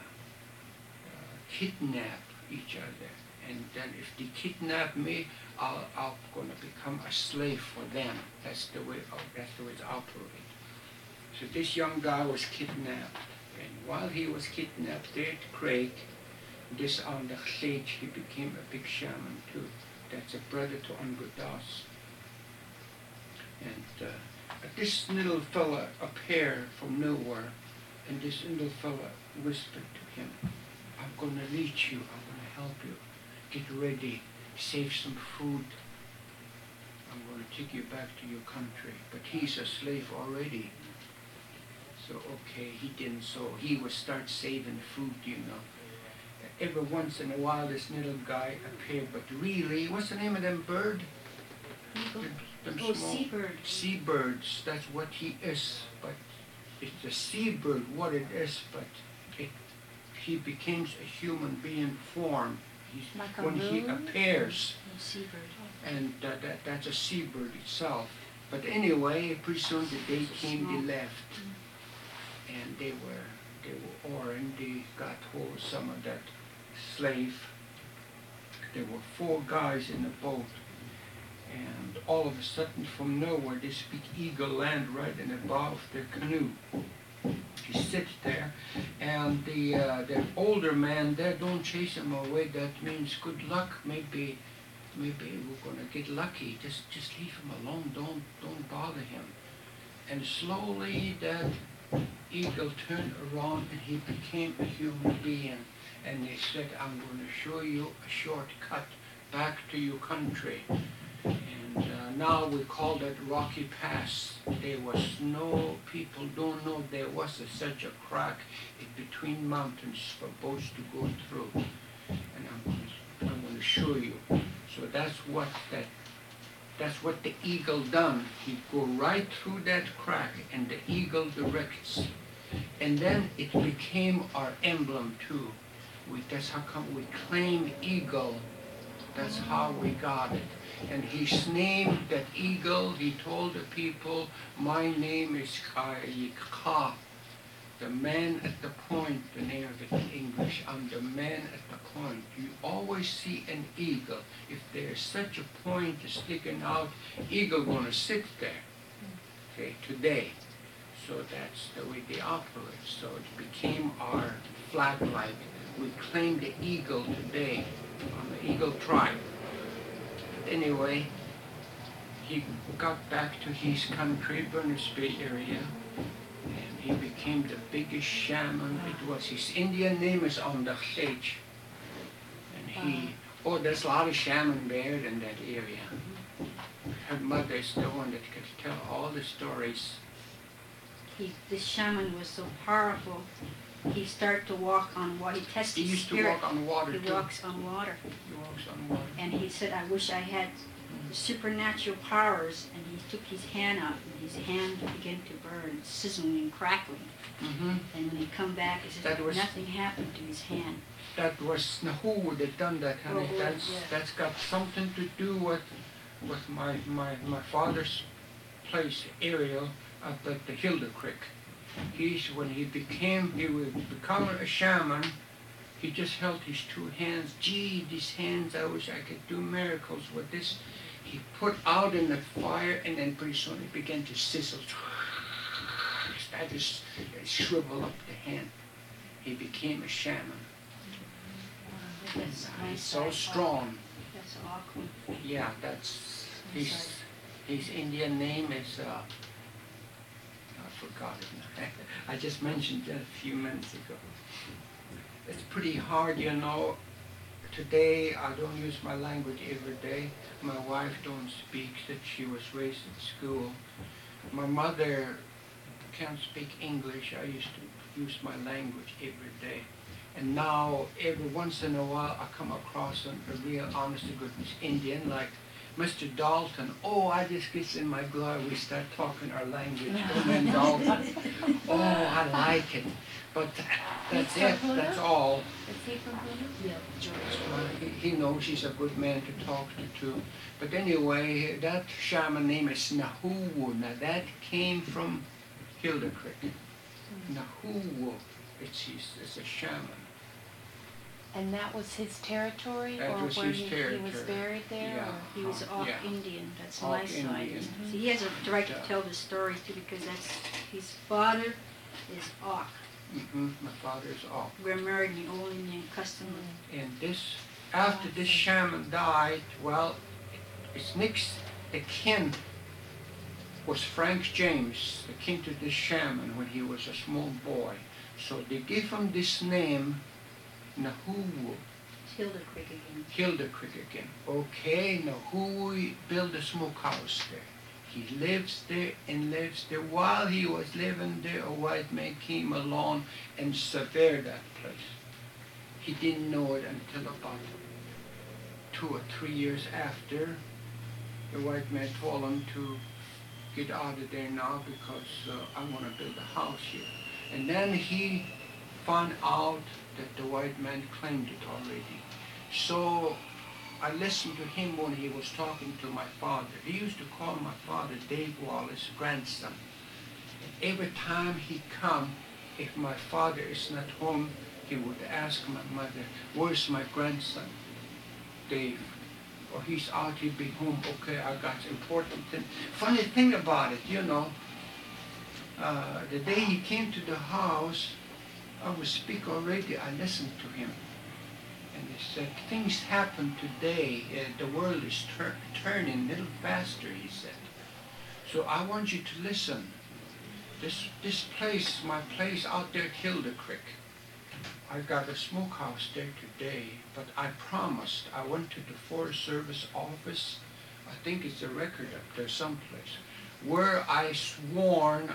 C: uh, kidnap each other. And then if they kidnap me, I'll, I'm going to become a slave for them. That's the way, oh, that's the way it operates. So this young guy was kidnapped. And while he was kidnapped there at Craig, this on the stage, he became a big shaman too. That's a brother to Angudas. And uh, this little fella appeared from nowhere, and this little fella whispered to him, I'm going to lead you, I'm going to help you. Get ready, save some food. I'm going to take you back to your country. But he's a slave already. So, okay, he didn't, so he would start saving food, you know. Every once in a while, this little guy appeared, but really, what's the name of them bird?
B: Eagle.
C: Them, them
B: Oh,
C: small
B: seabird.
C: seabirds. That's what he is, but it's a seabird, what it is, but it, he becomes a human being form. He's,
B: Like a
C: when he
B: moon?
C: appears,
B: Oh, seabird.
C: and that, that that's a seabird itself. But anyway, pretty soon the day came, they left, and they were they were or and they got hold of some of that slave. There were four guys in the boat, and all of a sudden, from nowhere, they speak eagle land right in the bow of their canoe. He sits there, and the uh, the older man there don't chase him away. That means good luck. Maybe, maybe we're gonna get lucky. Just just leave him alone. Don't don't bother him. And slowly that eagle turned around, and he became a human being. And they said, I'm going to show you a shortcut back to your country. And uh, now we call that Rocky Pass. There was no, people don't know there was a, such a crack in between mountains for boats to go through. And I'm going to, I'm going to show you. So that's what that, that's what the eagle done. He go right through that crack, and the eagle directs. And then it became our emblem too. We, that's how come we claim eagle. That's how we got it. And he's named that eagle. He told the people, my name is Kayika, the man at the point, the name of it in English. I'm the man at the point. You always see an eagle. If there's such a point sticking out, eagle gonna sit there, okay, today. So that's the way they operate. So it became our flag light. We claim the eagle today on the eagle tribe. But anyway, he got back to his country, Berners Bay area, and he became the biggest shaman. It was his Indian name is on the stage. And he, oh, there's a lot of shaman there in that area. Her mother is the one that could tell all the stories.
B: He, this shaman was so powerful he started to walk on water. He tests
C: He
B: his
C: used to
B: spirit.
C: walk on water
B: He
C: too.
B: walks on water.
C: He walks on water.
B: And he said, I wish I had supernatural powers. And he took his hand out, and his hand began to burn, sizzling and crackling.
C: Mm-hmm.
B: And when he come back, he said,
C: That was-
B: nothing happened to his hand.
C: That was Nahu that done that, honey.
B: Oh,
C: that's
B: yeah.
C: that's got something to do with with my my my father's place, Ariel, up at the Hilda Creek. He's when he became he would become a shaman. He just held his two hands. Gee, these hands! I wish I could do miracles with this. He put out in the fire, and then pretty soon it began to sizzle. Started to s- shrivel up the hand. He became a shaman.
B: That's
C: He's
B: nice.
C: so strong.
B: That's awkward.
C: Yeah, that's
B: I'm
C: his
B: sorry.
C: his Indian name is uh, I forgot it now. I just mentioned it a few minutes ago. It's pretty hard, you know. Today I don't use my language every day. My wife don't speak that she was raised in school. My mother can't speak English. I used to use my language every day. And now, every once in a while, I come across an, a real honest-to-goodness Indian, like Mister Dalton. Oh, I just gets in my blood. We start talking our language. Oh, man, Dalton. Oh, I like it. But that's it. That's all.
A: Is he from Hoodoo?
B: Yeah, George.
C: Uh, he, he knows he's a good man to talk to, too. But anyway, that shaman name is Nahuwu. Now, that came from Hilda Creek. Nahuwu. It's, his, it's a shaman.
A: And that was his territory,
C: That
A: or
C: was
A: where
C: his
A: he, he was
C: territory.
A: buried there?
C: Yeah.
A: Or?
B: He was
C: Uh,
B: off
C: yeah.
B: Indian. That's
C: Off
B: my side.
C: Indian.
B: So he has a right to
C: Yeah.
B: tell the story too, because that's his father is Auk.
C: Mm-hmm. My father's off.
B: We're married in the old Indian custom.
C: And this, after this shaman died, well, it's next, the kin was Frank James, the kin to this shaman when he was a small boy. So they gave him this name, Nahuwu,
B: Hilda Creek again.
C: Hilda Creek again. Okay, Nahuwu built a smokehouse there. He lives there and lives there. While he was living there, a white man came along and severed that place. He didn't know it until about two or three years after. The white man told him to get out of there now because uh, I want to build a house here. And then he found out that the white man claimed it already. So I listened to him when he was talking to my father. He used to call my father Dave Wallace, grandson. And every time he come, if my father is not home, he would ask my mother, where's my grandson, Dave? Or he's out, he'll be home. Okay, I got important thing. Funny thing about it, you know, uh, the day he came to the house, I was speak already, I listened to him. And he said, things happen today, uh, the world is tur turning a little faster, he said. So I want you to listen. This, this place, my place out there at Hilda Creek, I got a smokehouse there today, but I promised, I went to the Forest Service office, I think it's a record up there someplace, where I sworn,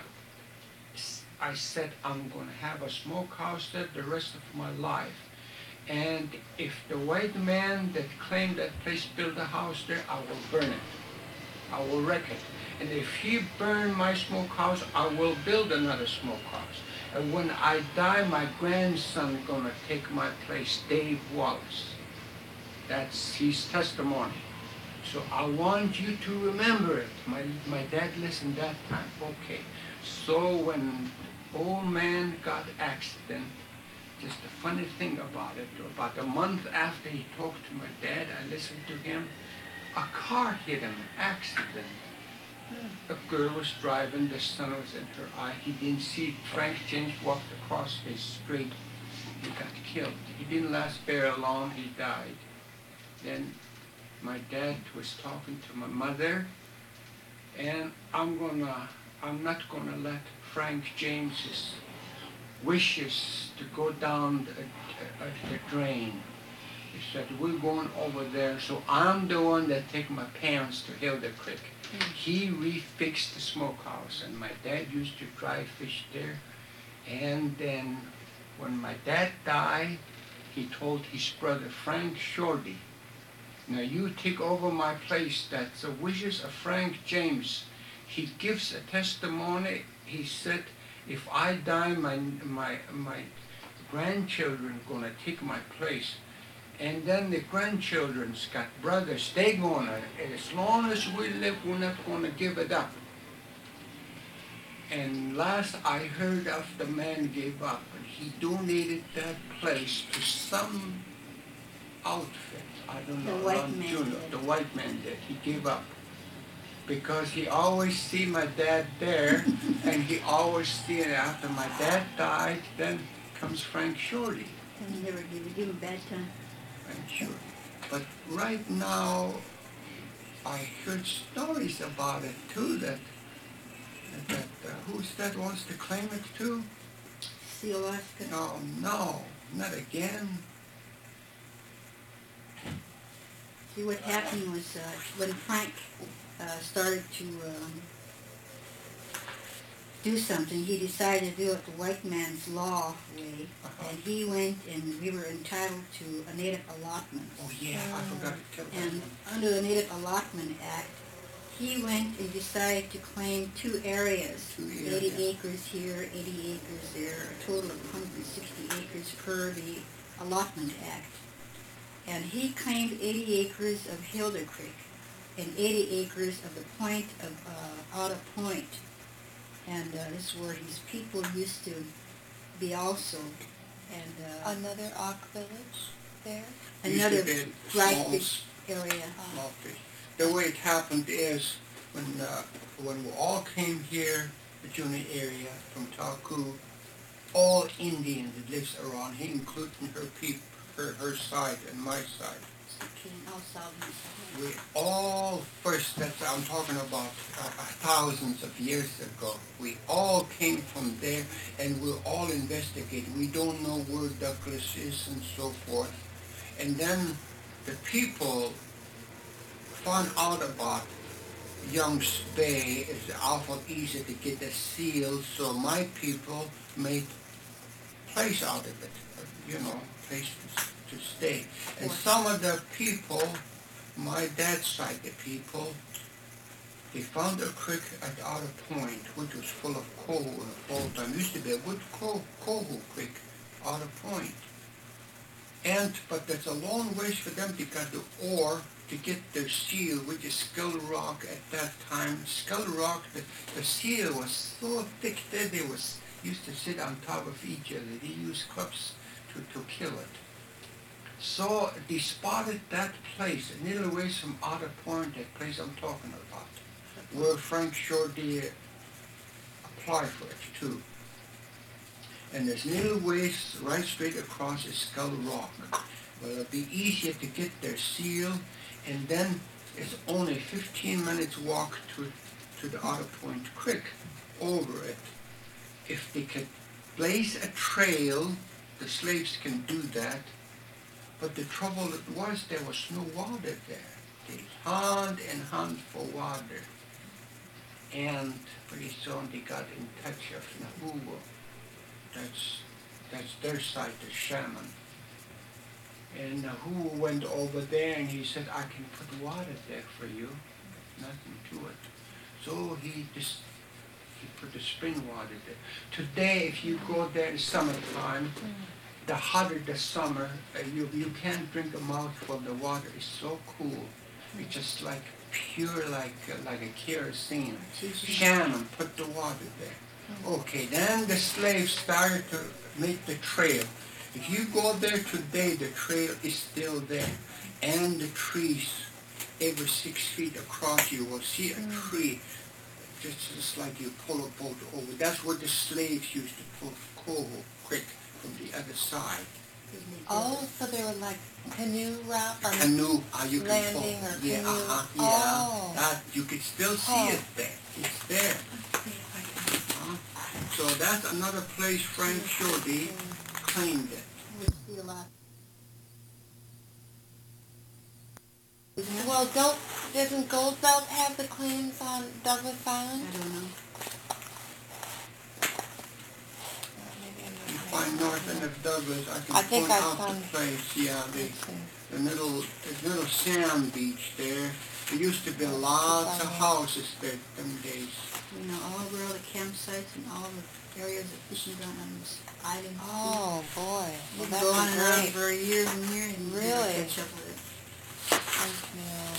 C: I said I'm going to have a smokehouse there the rest of my life. And if the white man that claimed that place built a house there, I will burn it. I will wreck it. And if he burned my smokehouse, I will build another smokehouse. And when I die, my grandson gonna take my place, Dave Wallace. That's his testimony. So I want you to remember it. My, my dad listened that time. Okay. So when old man got accident, just a funny thing about it, about a month after he talked to my dad, I listened to him, a car hit him, accident. A girl was driving, the sun was in her eye. He didn't see Frank James walked across his street. He got killed. He didn't last very long, he died. Then my dad was talking to my mother, and I'm gonna, I'm not gonna let Frank James's wishes to go down the, uh, the drain. He said, we're going over there, so I'm the one that take my parents to Hilda Creek. Mm. He refixed the smokehouse, and my dad used to dry fish there. And then when my dad died, he told his brother Frank Shorty, now you take over my place. That's the wishes of Frank James. He gives a testimony. He said, if I die, my my my grandchildren gonna take my place. And then the grandchildren's got brothers. They gonna, as long as we live, we're not gonna give it up. And last I heard of, the man gave up, and he donated that place to some outfit. I don't
B: The
C: know.
B: white
C: around
B: man
C: Juneau.
B: did.
C: The white man did. He gave up because he always see my dad there, and he always see it after my dad died. Then comes Frank Shorty.
B: And he never gave, give him a bad time.
C: Frank Shorty. But right now, I heard stories about it too. That that uh, who's that wants to claim it too?
B: See Alaska?
C: No, no, not again.
B: See, what happened was uh, when Frank uh, started to um, do something, he decided to do it the white man's law way,
C: Uh-huh.
B: and he went and we were entitled to a native allotment.
C: Oh yeah, I forgot to tell that
B: And
C: one.
B: under the Native Allotment Act, he went and decided to claim two areas,
C: Two
B: eighty
C: areas.
B: acres here, eighty acres there, a total of one hundred sixty acres per the Allotment Act. And he claimed eighty acres of Hilda Creek and eighty acres of the point of uh, Otter Point. And uh, this is where his people used to be also. And uh,
A: Another Auk village there?
B: another
C: Used to be
B: dry
C: small,
B: fish area.
C: small fish. The way it happened is when uh, when we all came here, the Juneau area from Taku, all Indian that lives around here, including her people, her her side and my side. We all first, that's I'm talking about uh, thousands of years ago. We all came from there, and we're all investigating. We don't know where Douglas is and so forth. And then the people found out about Young's Bay. It's awful easy to get a seal, so my people made place out of it, you know, place to stay. And some of the people, my dad's side, the people, they found a creek at Otter Point, which was full of coal in the fall time. It used to be a good coal, coal creek, Otter Point. And, but that's a long ways for them to get the ore to get their seal, which is Skull Rock at that time. Skull Rock, the, the seal was so thick that they was used to sit on top of each other. They used clubs to, to kill it. So they spotted that place, a little ways from Otter Point, that place I'm talking about, where Frank Shorty applied for it too. And there's little ways right straight across is Skull Rock. Well, it'll be easier to get their seal, and then it's only fifteen minutes walk to, to the Otter Point Creek, over it. If they could blaze a trail, the slaves can do that. But the trouble it was, there was no water there. They hunt and hunt for water. And pretty soon they got in touch of Nahubo. That's, that's their side, the shaman. And Nahubo went over there and he said, I can put water there for you. Nothing to it. So he just, he put the spring water there. Today, if you go there in summertime, the hotter the summer, uh, you you can't drink a mouthful. The water is so cool. It's just like pure, like uh, like a kerosene. Shaman put the water there. Okay, then the slaves started to make the trail. If you go there today, the trail is still there, and the trees, every six feet across, you will see a tree. Just, just like you pull a boat over. That's where the slaves used to pull coal quick from the other side.
A: Oh, so they were like canoe route or
C: Canoe, uh, you can
A: landing
C: pull.
A: or
C: Yeah,
A: canoe?
C: uh-huh, yeah.
A: Oh.
C: That, you can still see
A: Oh.
C: it there. It's there. Uh-huh. So that's another place Frank Shorty claimed it.
B: We see a lot.
A: Well, don't, doesn't Gold Belt have the claims on Douglas
B: I
A: Island?
B: don't know.
A: Maybe I'm
C: You
A: not
C: find on north end of Douglas. I can
A: I think
C: point
A: I
C: out the
A: found-
C: place. Yeah, the,
A: Let's see.
C: the little, the little sand beach there. There used to be lots of houses there them days.
D: You know, all over all the campsites and all the areas of fishing ground on this island.
A: Oh, boy. Well,
D: You
A: that
D: can go on
A: would
D: and
A: be
D: on
A: great.
D: for years and years and never
A: Really?
D: catch up with it.
A: Thank you.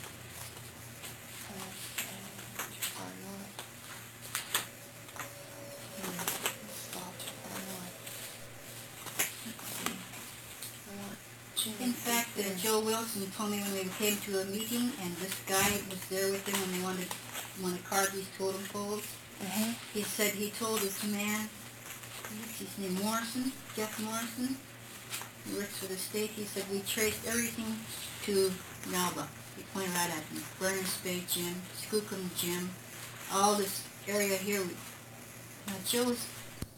D: In fact, uh, Joe Wilson told me when we came to a meeting and this guy was there with them when they wanted, wanted to carve these totem poles.
A: Mm-hmm.
D: He said he told this man, what's his name, Morrison, Jeff Morrison, who works for the state, he said we traced everything to Nalba. He pointed right at him. Berners Bay Gym, Skookum Gym, all this area here. We, now Joe's,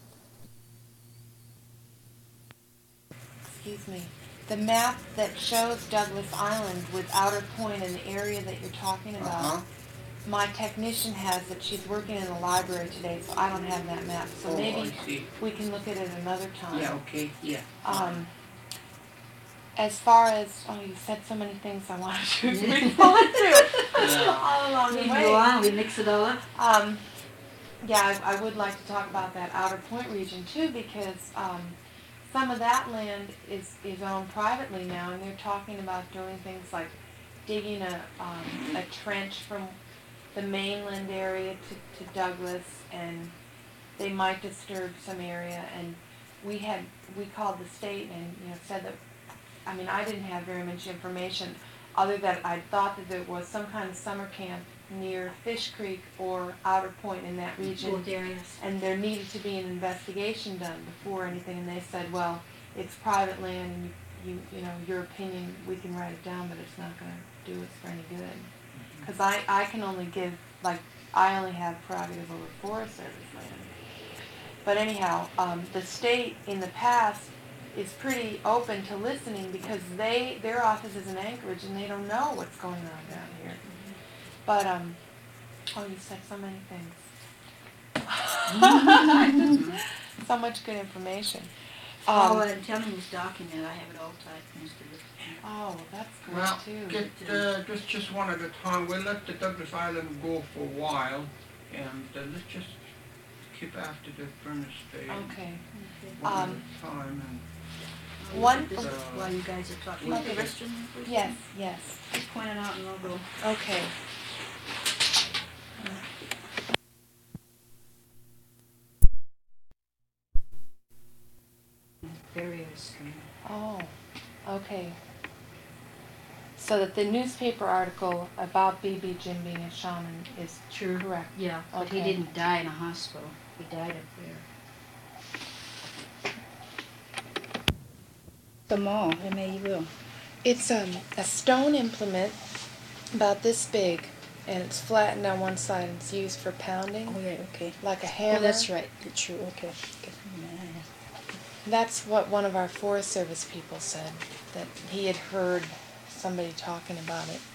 A: Excuse me. The map that shows Douglas Island with Outer Point and the area that you're talking about,
C: Uh-huh.
A: my technician has it. She's working in the library today, so I don't have that map. So
C: Oh,
A: maybe
C: I see.
A: we can look at it another time.
C: Yeah, okay, yeah.
A: Um, as far as, oh, you said so many things I wanted to respond to
C: Yeah.
A: all along
B: We
A: the
B: can
A: way.
B: go on, we mix it all up.
A: Um, yeah, I, I would like to talk about that Outer Point region too, because um, some of that land is, is owned privately now, and they're talking about doing things like digging a, um, a trench from the mainland area to, to Douglas, and they might disturb some area. And we had, we called the state and, you know, said that, I mean, I didn't have very much information, other than I thought that there was some kind of summer camp near Fish Creek or Outer Point in that region,
B: Both areas.
A: and there needed to be an investigation done before anything, and they said, well, it's private land, and you, you, you know, your opinion, we can write it down, but it's not gonna do us for any good. Because I, I can only give, like, I only have prerogative over Forest Service land. But anyhow, um, the state in the past is pretty open to listening, because they, their office is in Anchorage, and they don't know what's going on down here. But, um, oh, you said so many things. So much good information.
B: Oh,
A: Um,
B: and tell me this document, I have it all typed, Mister
A: oh, that's
C: Well,
A: great too.
C: get, uh, just, just one at a time. We'll let the Douglas Island go for a while, and uh, let's just keep after the Furnace Bay.
A: Okay.
C: One
A: Um,
C: at a time, and
A: One-
B: This is
C: Uh,
B: while you guys are talking.
A: Okay.
B: Question?
A: Yes, yes.
B: Just point it out and we'll go.
A: Okay.
B: Barriers.
A: Oh, okay. So that the newspaper article about B B Jim being a shaman is
B: True.
A: correct.
B: Yeah, but he
A: Okay.
B: didn't die in a hospital. He died up there. The mall, M A U L.
A: It's um, a stone implement about this big, and it's flattened on one side, and it's used for pounding,
B: Oh, yeah, okay.
A: like a hammer.
B: Oh, that's right. True, okay. Okay.
A: That's what one of our Forest Service people said, that he had heard somebody talking about it.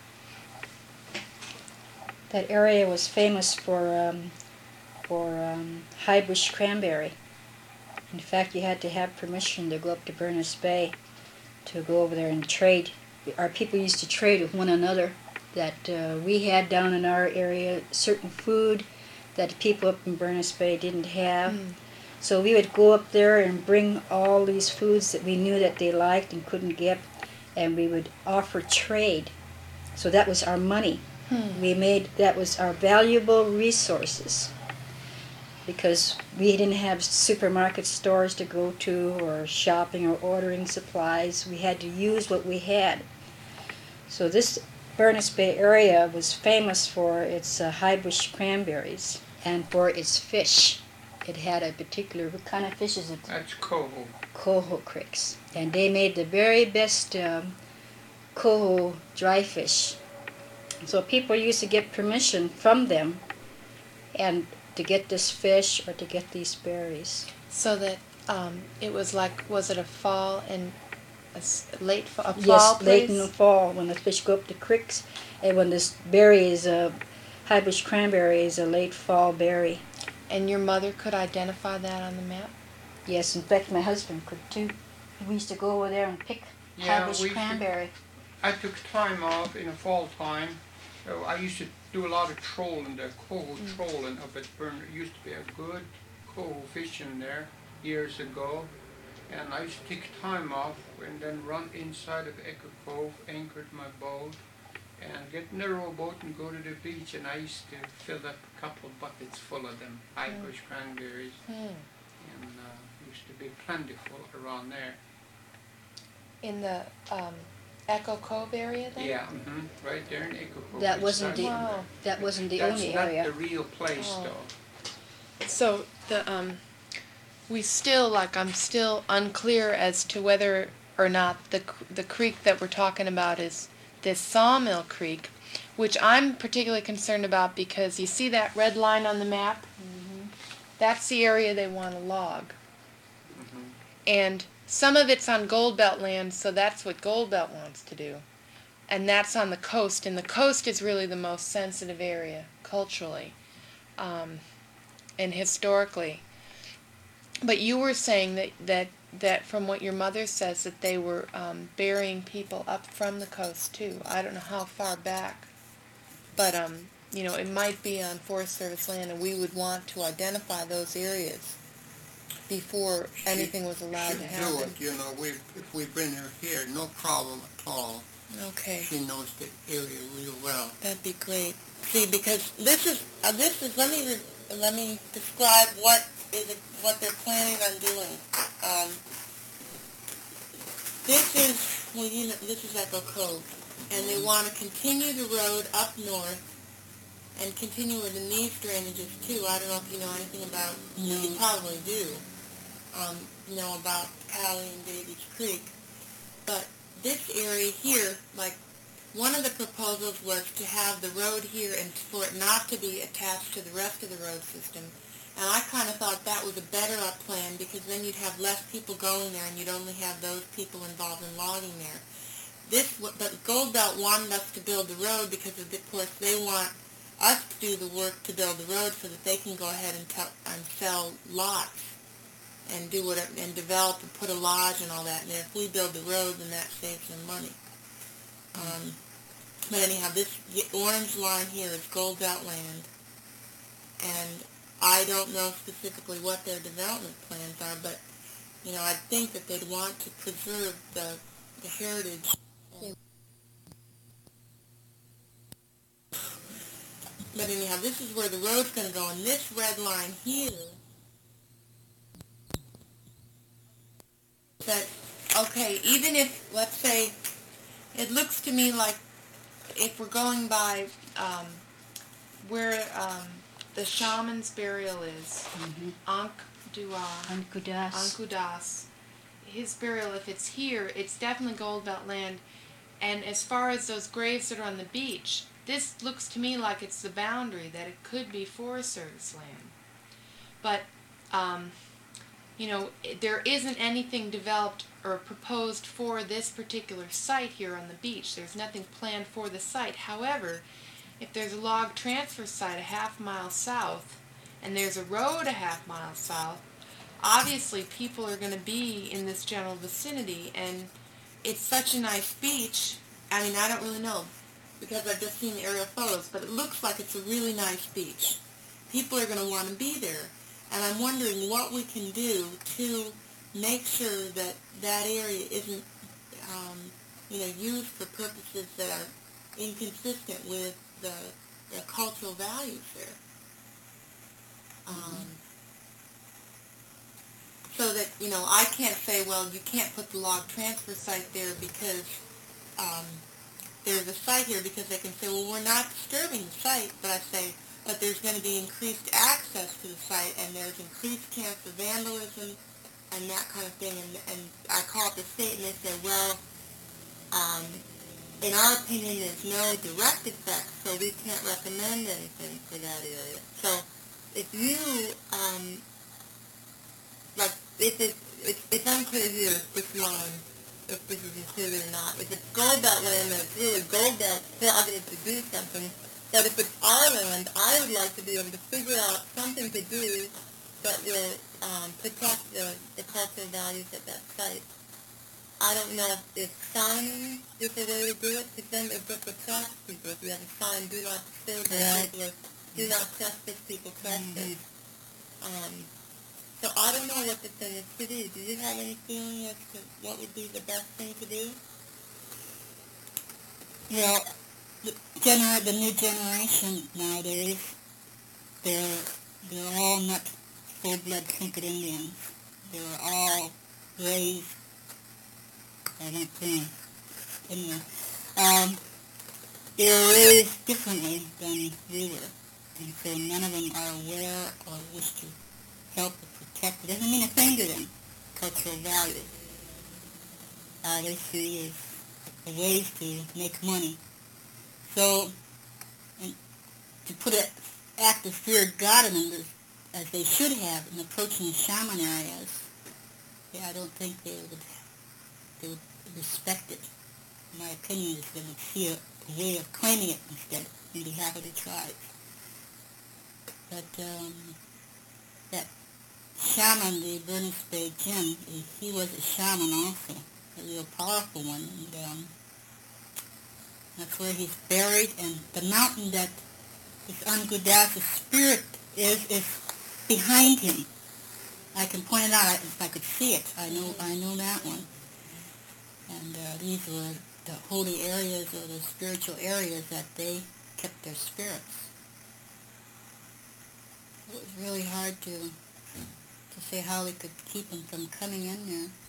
B: That area was famous for um, for um, high bush cranberry. In fact, you had to have permission to go up to Berners Bay to go over there and trade. Our people used to trade with one another. That uh, we had down in our area certain food that the people up in Berners Bay didn't have.
A: Mm.
B: So we would go up there and bring all these foods that we knew that they liked and couldn't get, and we would offer trade. So that was our money.
A: Hmm.
B: We made, that was our valuable resources, because we didn't have supermarket stores to go to or shopping or ordering supplies. We had to use what we had. So this Berners Bay area was famous for its uh, high bush cranberries and for its fish. It had a particular, what kind of fish is it?
C: that's coho.
B: Coho cricks. And they made the very best um, coho dry fish. So people used to get permission from them and to get this fish or to get these berries.
A: So that um, it was like, was it a fall and a s- late fall, a fall
B: Yes, late
A: place?
B: in the fall when the fish go up the creeks, and when this berry is a high bush cranberry is a late fall berry.
A: And your mother could identify that on the map?
B: Yes, in fact, my husband could too. We used to go over there and pick
C: Yeah,
B: harvest
C: we used to-
B: cranberry.
C: I took time off in the fall time. Uh, I used to do a lot of trolling there, coho trolling up at Burn. It used to be a good coho fishing there years ago. And I used to take time off and then run inside of Echo Cove, anchored my boat, and get in the rowboat and go to the beach. And I used to fill up a couple buckets full of them, high bush cranberries.
A: Hmm.
C: And uh, used to be plentiful around there.
A: In the um, Echo Cove area then?
C: Yeah, hmm right there in Echo Cove.
B: That
C: It
B: wasn't
C: starts
B: the
C: from there.
A: Wow.
B: that wasn't the
C: That's
B: only
C: not
B: area.
C: the real place,
A: Oh.
C: though.
A: So the um, we still like I'm still unclear as to whether or not the c- the creek that we're talking about is this Sawmill Creek, which I'm particularly concerned about because you see that red line on the map. That's the area they want to log,
C: Mhm.
A: and some of it's on Gold Belt land, so that's what Gold Belt wants to do, and that's on the coast, and the coast is really the most sensitive area culturally, um, and historically. But you were saying that, that, that from what your mother says that they were um, burying people up from the coast too. I don't know how far back, but um, you know, it might be on Forest Service land, and we would want to identify those areas before anything was allowed to
D: She'll do
A: happen.
D: it, you know, we, if we bring her here, no problem at all.
A: Okay,
D: She knows the area real well.
A: that'd be great.
D: See, because this is, uh, this is, let me, re- let me describe what is, it, what they're planning on doing. Um, this is, well, you know, this is Echo Cove, and they want to continue the road up north and continue it in these drainages too. I don't know if you know anything about, you probably do, um, you know, about Cali and Davies Creek, but this area here, like, one of the proposals was to have the road here and for it not to be attached to the rest of the road system. And I kind of thought that was a better up plan because then you'd have less people going there and you'd only have those people involved in logging there. This, but Gold Belt wanted us to build the road because of course they want us to do the work to build the road so that they can go ahead and, tell, and sell lots and do what and develop and put a lodge and all that. And if we build the road, then that saves them money. Um, but anyhow, this orange line here is Gold Belt land, and I don't know specifically what their development plans are, but you know, I think that they'd want to preserve the the heritage. But anyhow, this is where the road's going to go, and this red line here. That okay, even if let's say it looks to me like if we're going by um, where um, the shaman's burial is,
B: Mm-hmm.
A: Ankh Dua,
B: Ankudas.
A: Ankudas, his burial, if it's here, it's definitely Gold Belt land. And as far as those graves that are on the beach, this looks to me like it's the boundary, that it could be Forest Service land. But, um, you know, it- there isn't anything developed or proposed for this particular site here on the beach. There's nothing planned for the site. However, if there's a log transfer site a half mile south, and there's a road a half mile south, obviously people are going to be in this general vicinity, and it's such a nice beach. I mean, I don't really know because I've just seen aerial photos, but it looks like it's a really nice beach. People are going to want to be there, and I'm wondering what we can do to make sure that that area isn't, um, you know, used for purposes that are inconsistent with the, the cultural values there. Um, so that, you know, I can't say, well, you can't put the log transfer site there because um, there's a site here, because they can say, well, we're not disturbing the site, but I say, but there's going to be increased access to the site, and there's increased chance of vandalism and that kind of thing, and, and I call up the state, and they say, well, um, in our opinion, there's no direct effect, so we can't recommend anything for that area. So if you, um, like, if it's, it's, it's unclear here which one, if this is included or not. If it's Gold Belt land, then it's really Gold Belt prerogative to do something. But if it's our land, I would like to be able to figure out something to do that will
D: um, protect the, the cultural values of that site. I don't know if, if signing is the way to do it, because then there's just a class people. If you have a sign, do not disturb
B: Right.
D: people, or do not trespass people, trespass.
B: Mhm.
D: Um, so I don't know what the thing is to do. Do you have any feeling as to what would be the best thing to do?
E: Well, the, gener- the new generation nowadays, they're, they're all not full-blood Tlingit Indians. They were all raised, I don't think, in the, um, they were raised differently than we were. And so none of them are aware or wish to help or protect. It doesn't mean a thing to them, cultural values. Uh, they see as ways to make money. So, and to put an act of fear of God in them as, as they should have in approaching shaman areas, yeah, I don't think they would they would respect it. My opinion is they would see a, a way of claiming it instead on behalf of the tribe. But um, that shaman, the Bernice Bay Jim, he was a shaman also, a real powerful one, and um, that's where he's buried, and the mountain that this Angudasa spirit is, is behind him. I can point it out if I could see it. I know I know that one. And uh, these were the holy areas or the spiritual areas that they kept their spirits. It was really hard to to say how we could keep them from coming in there.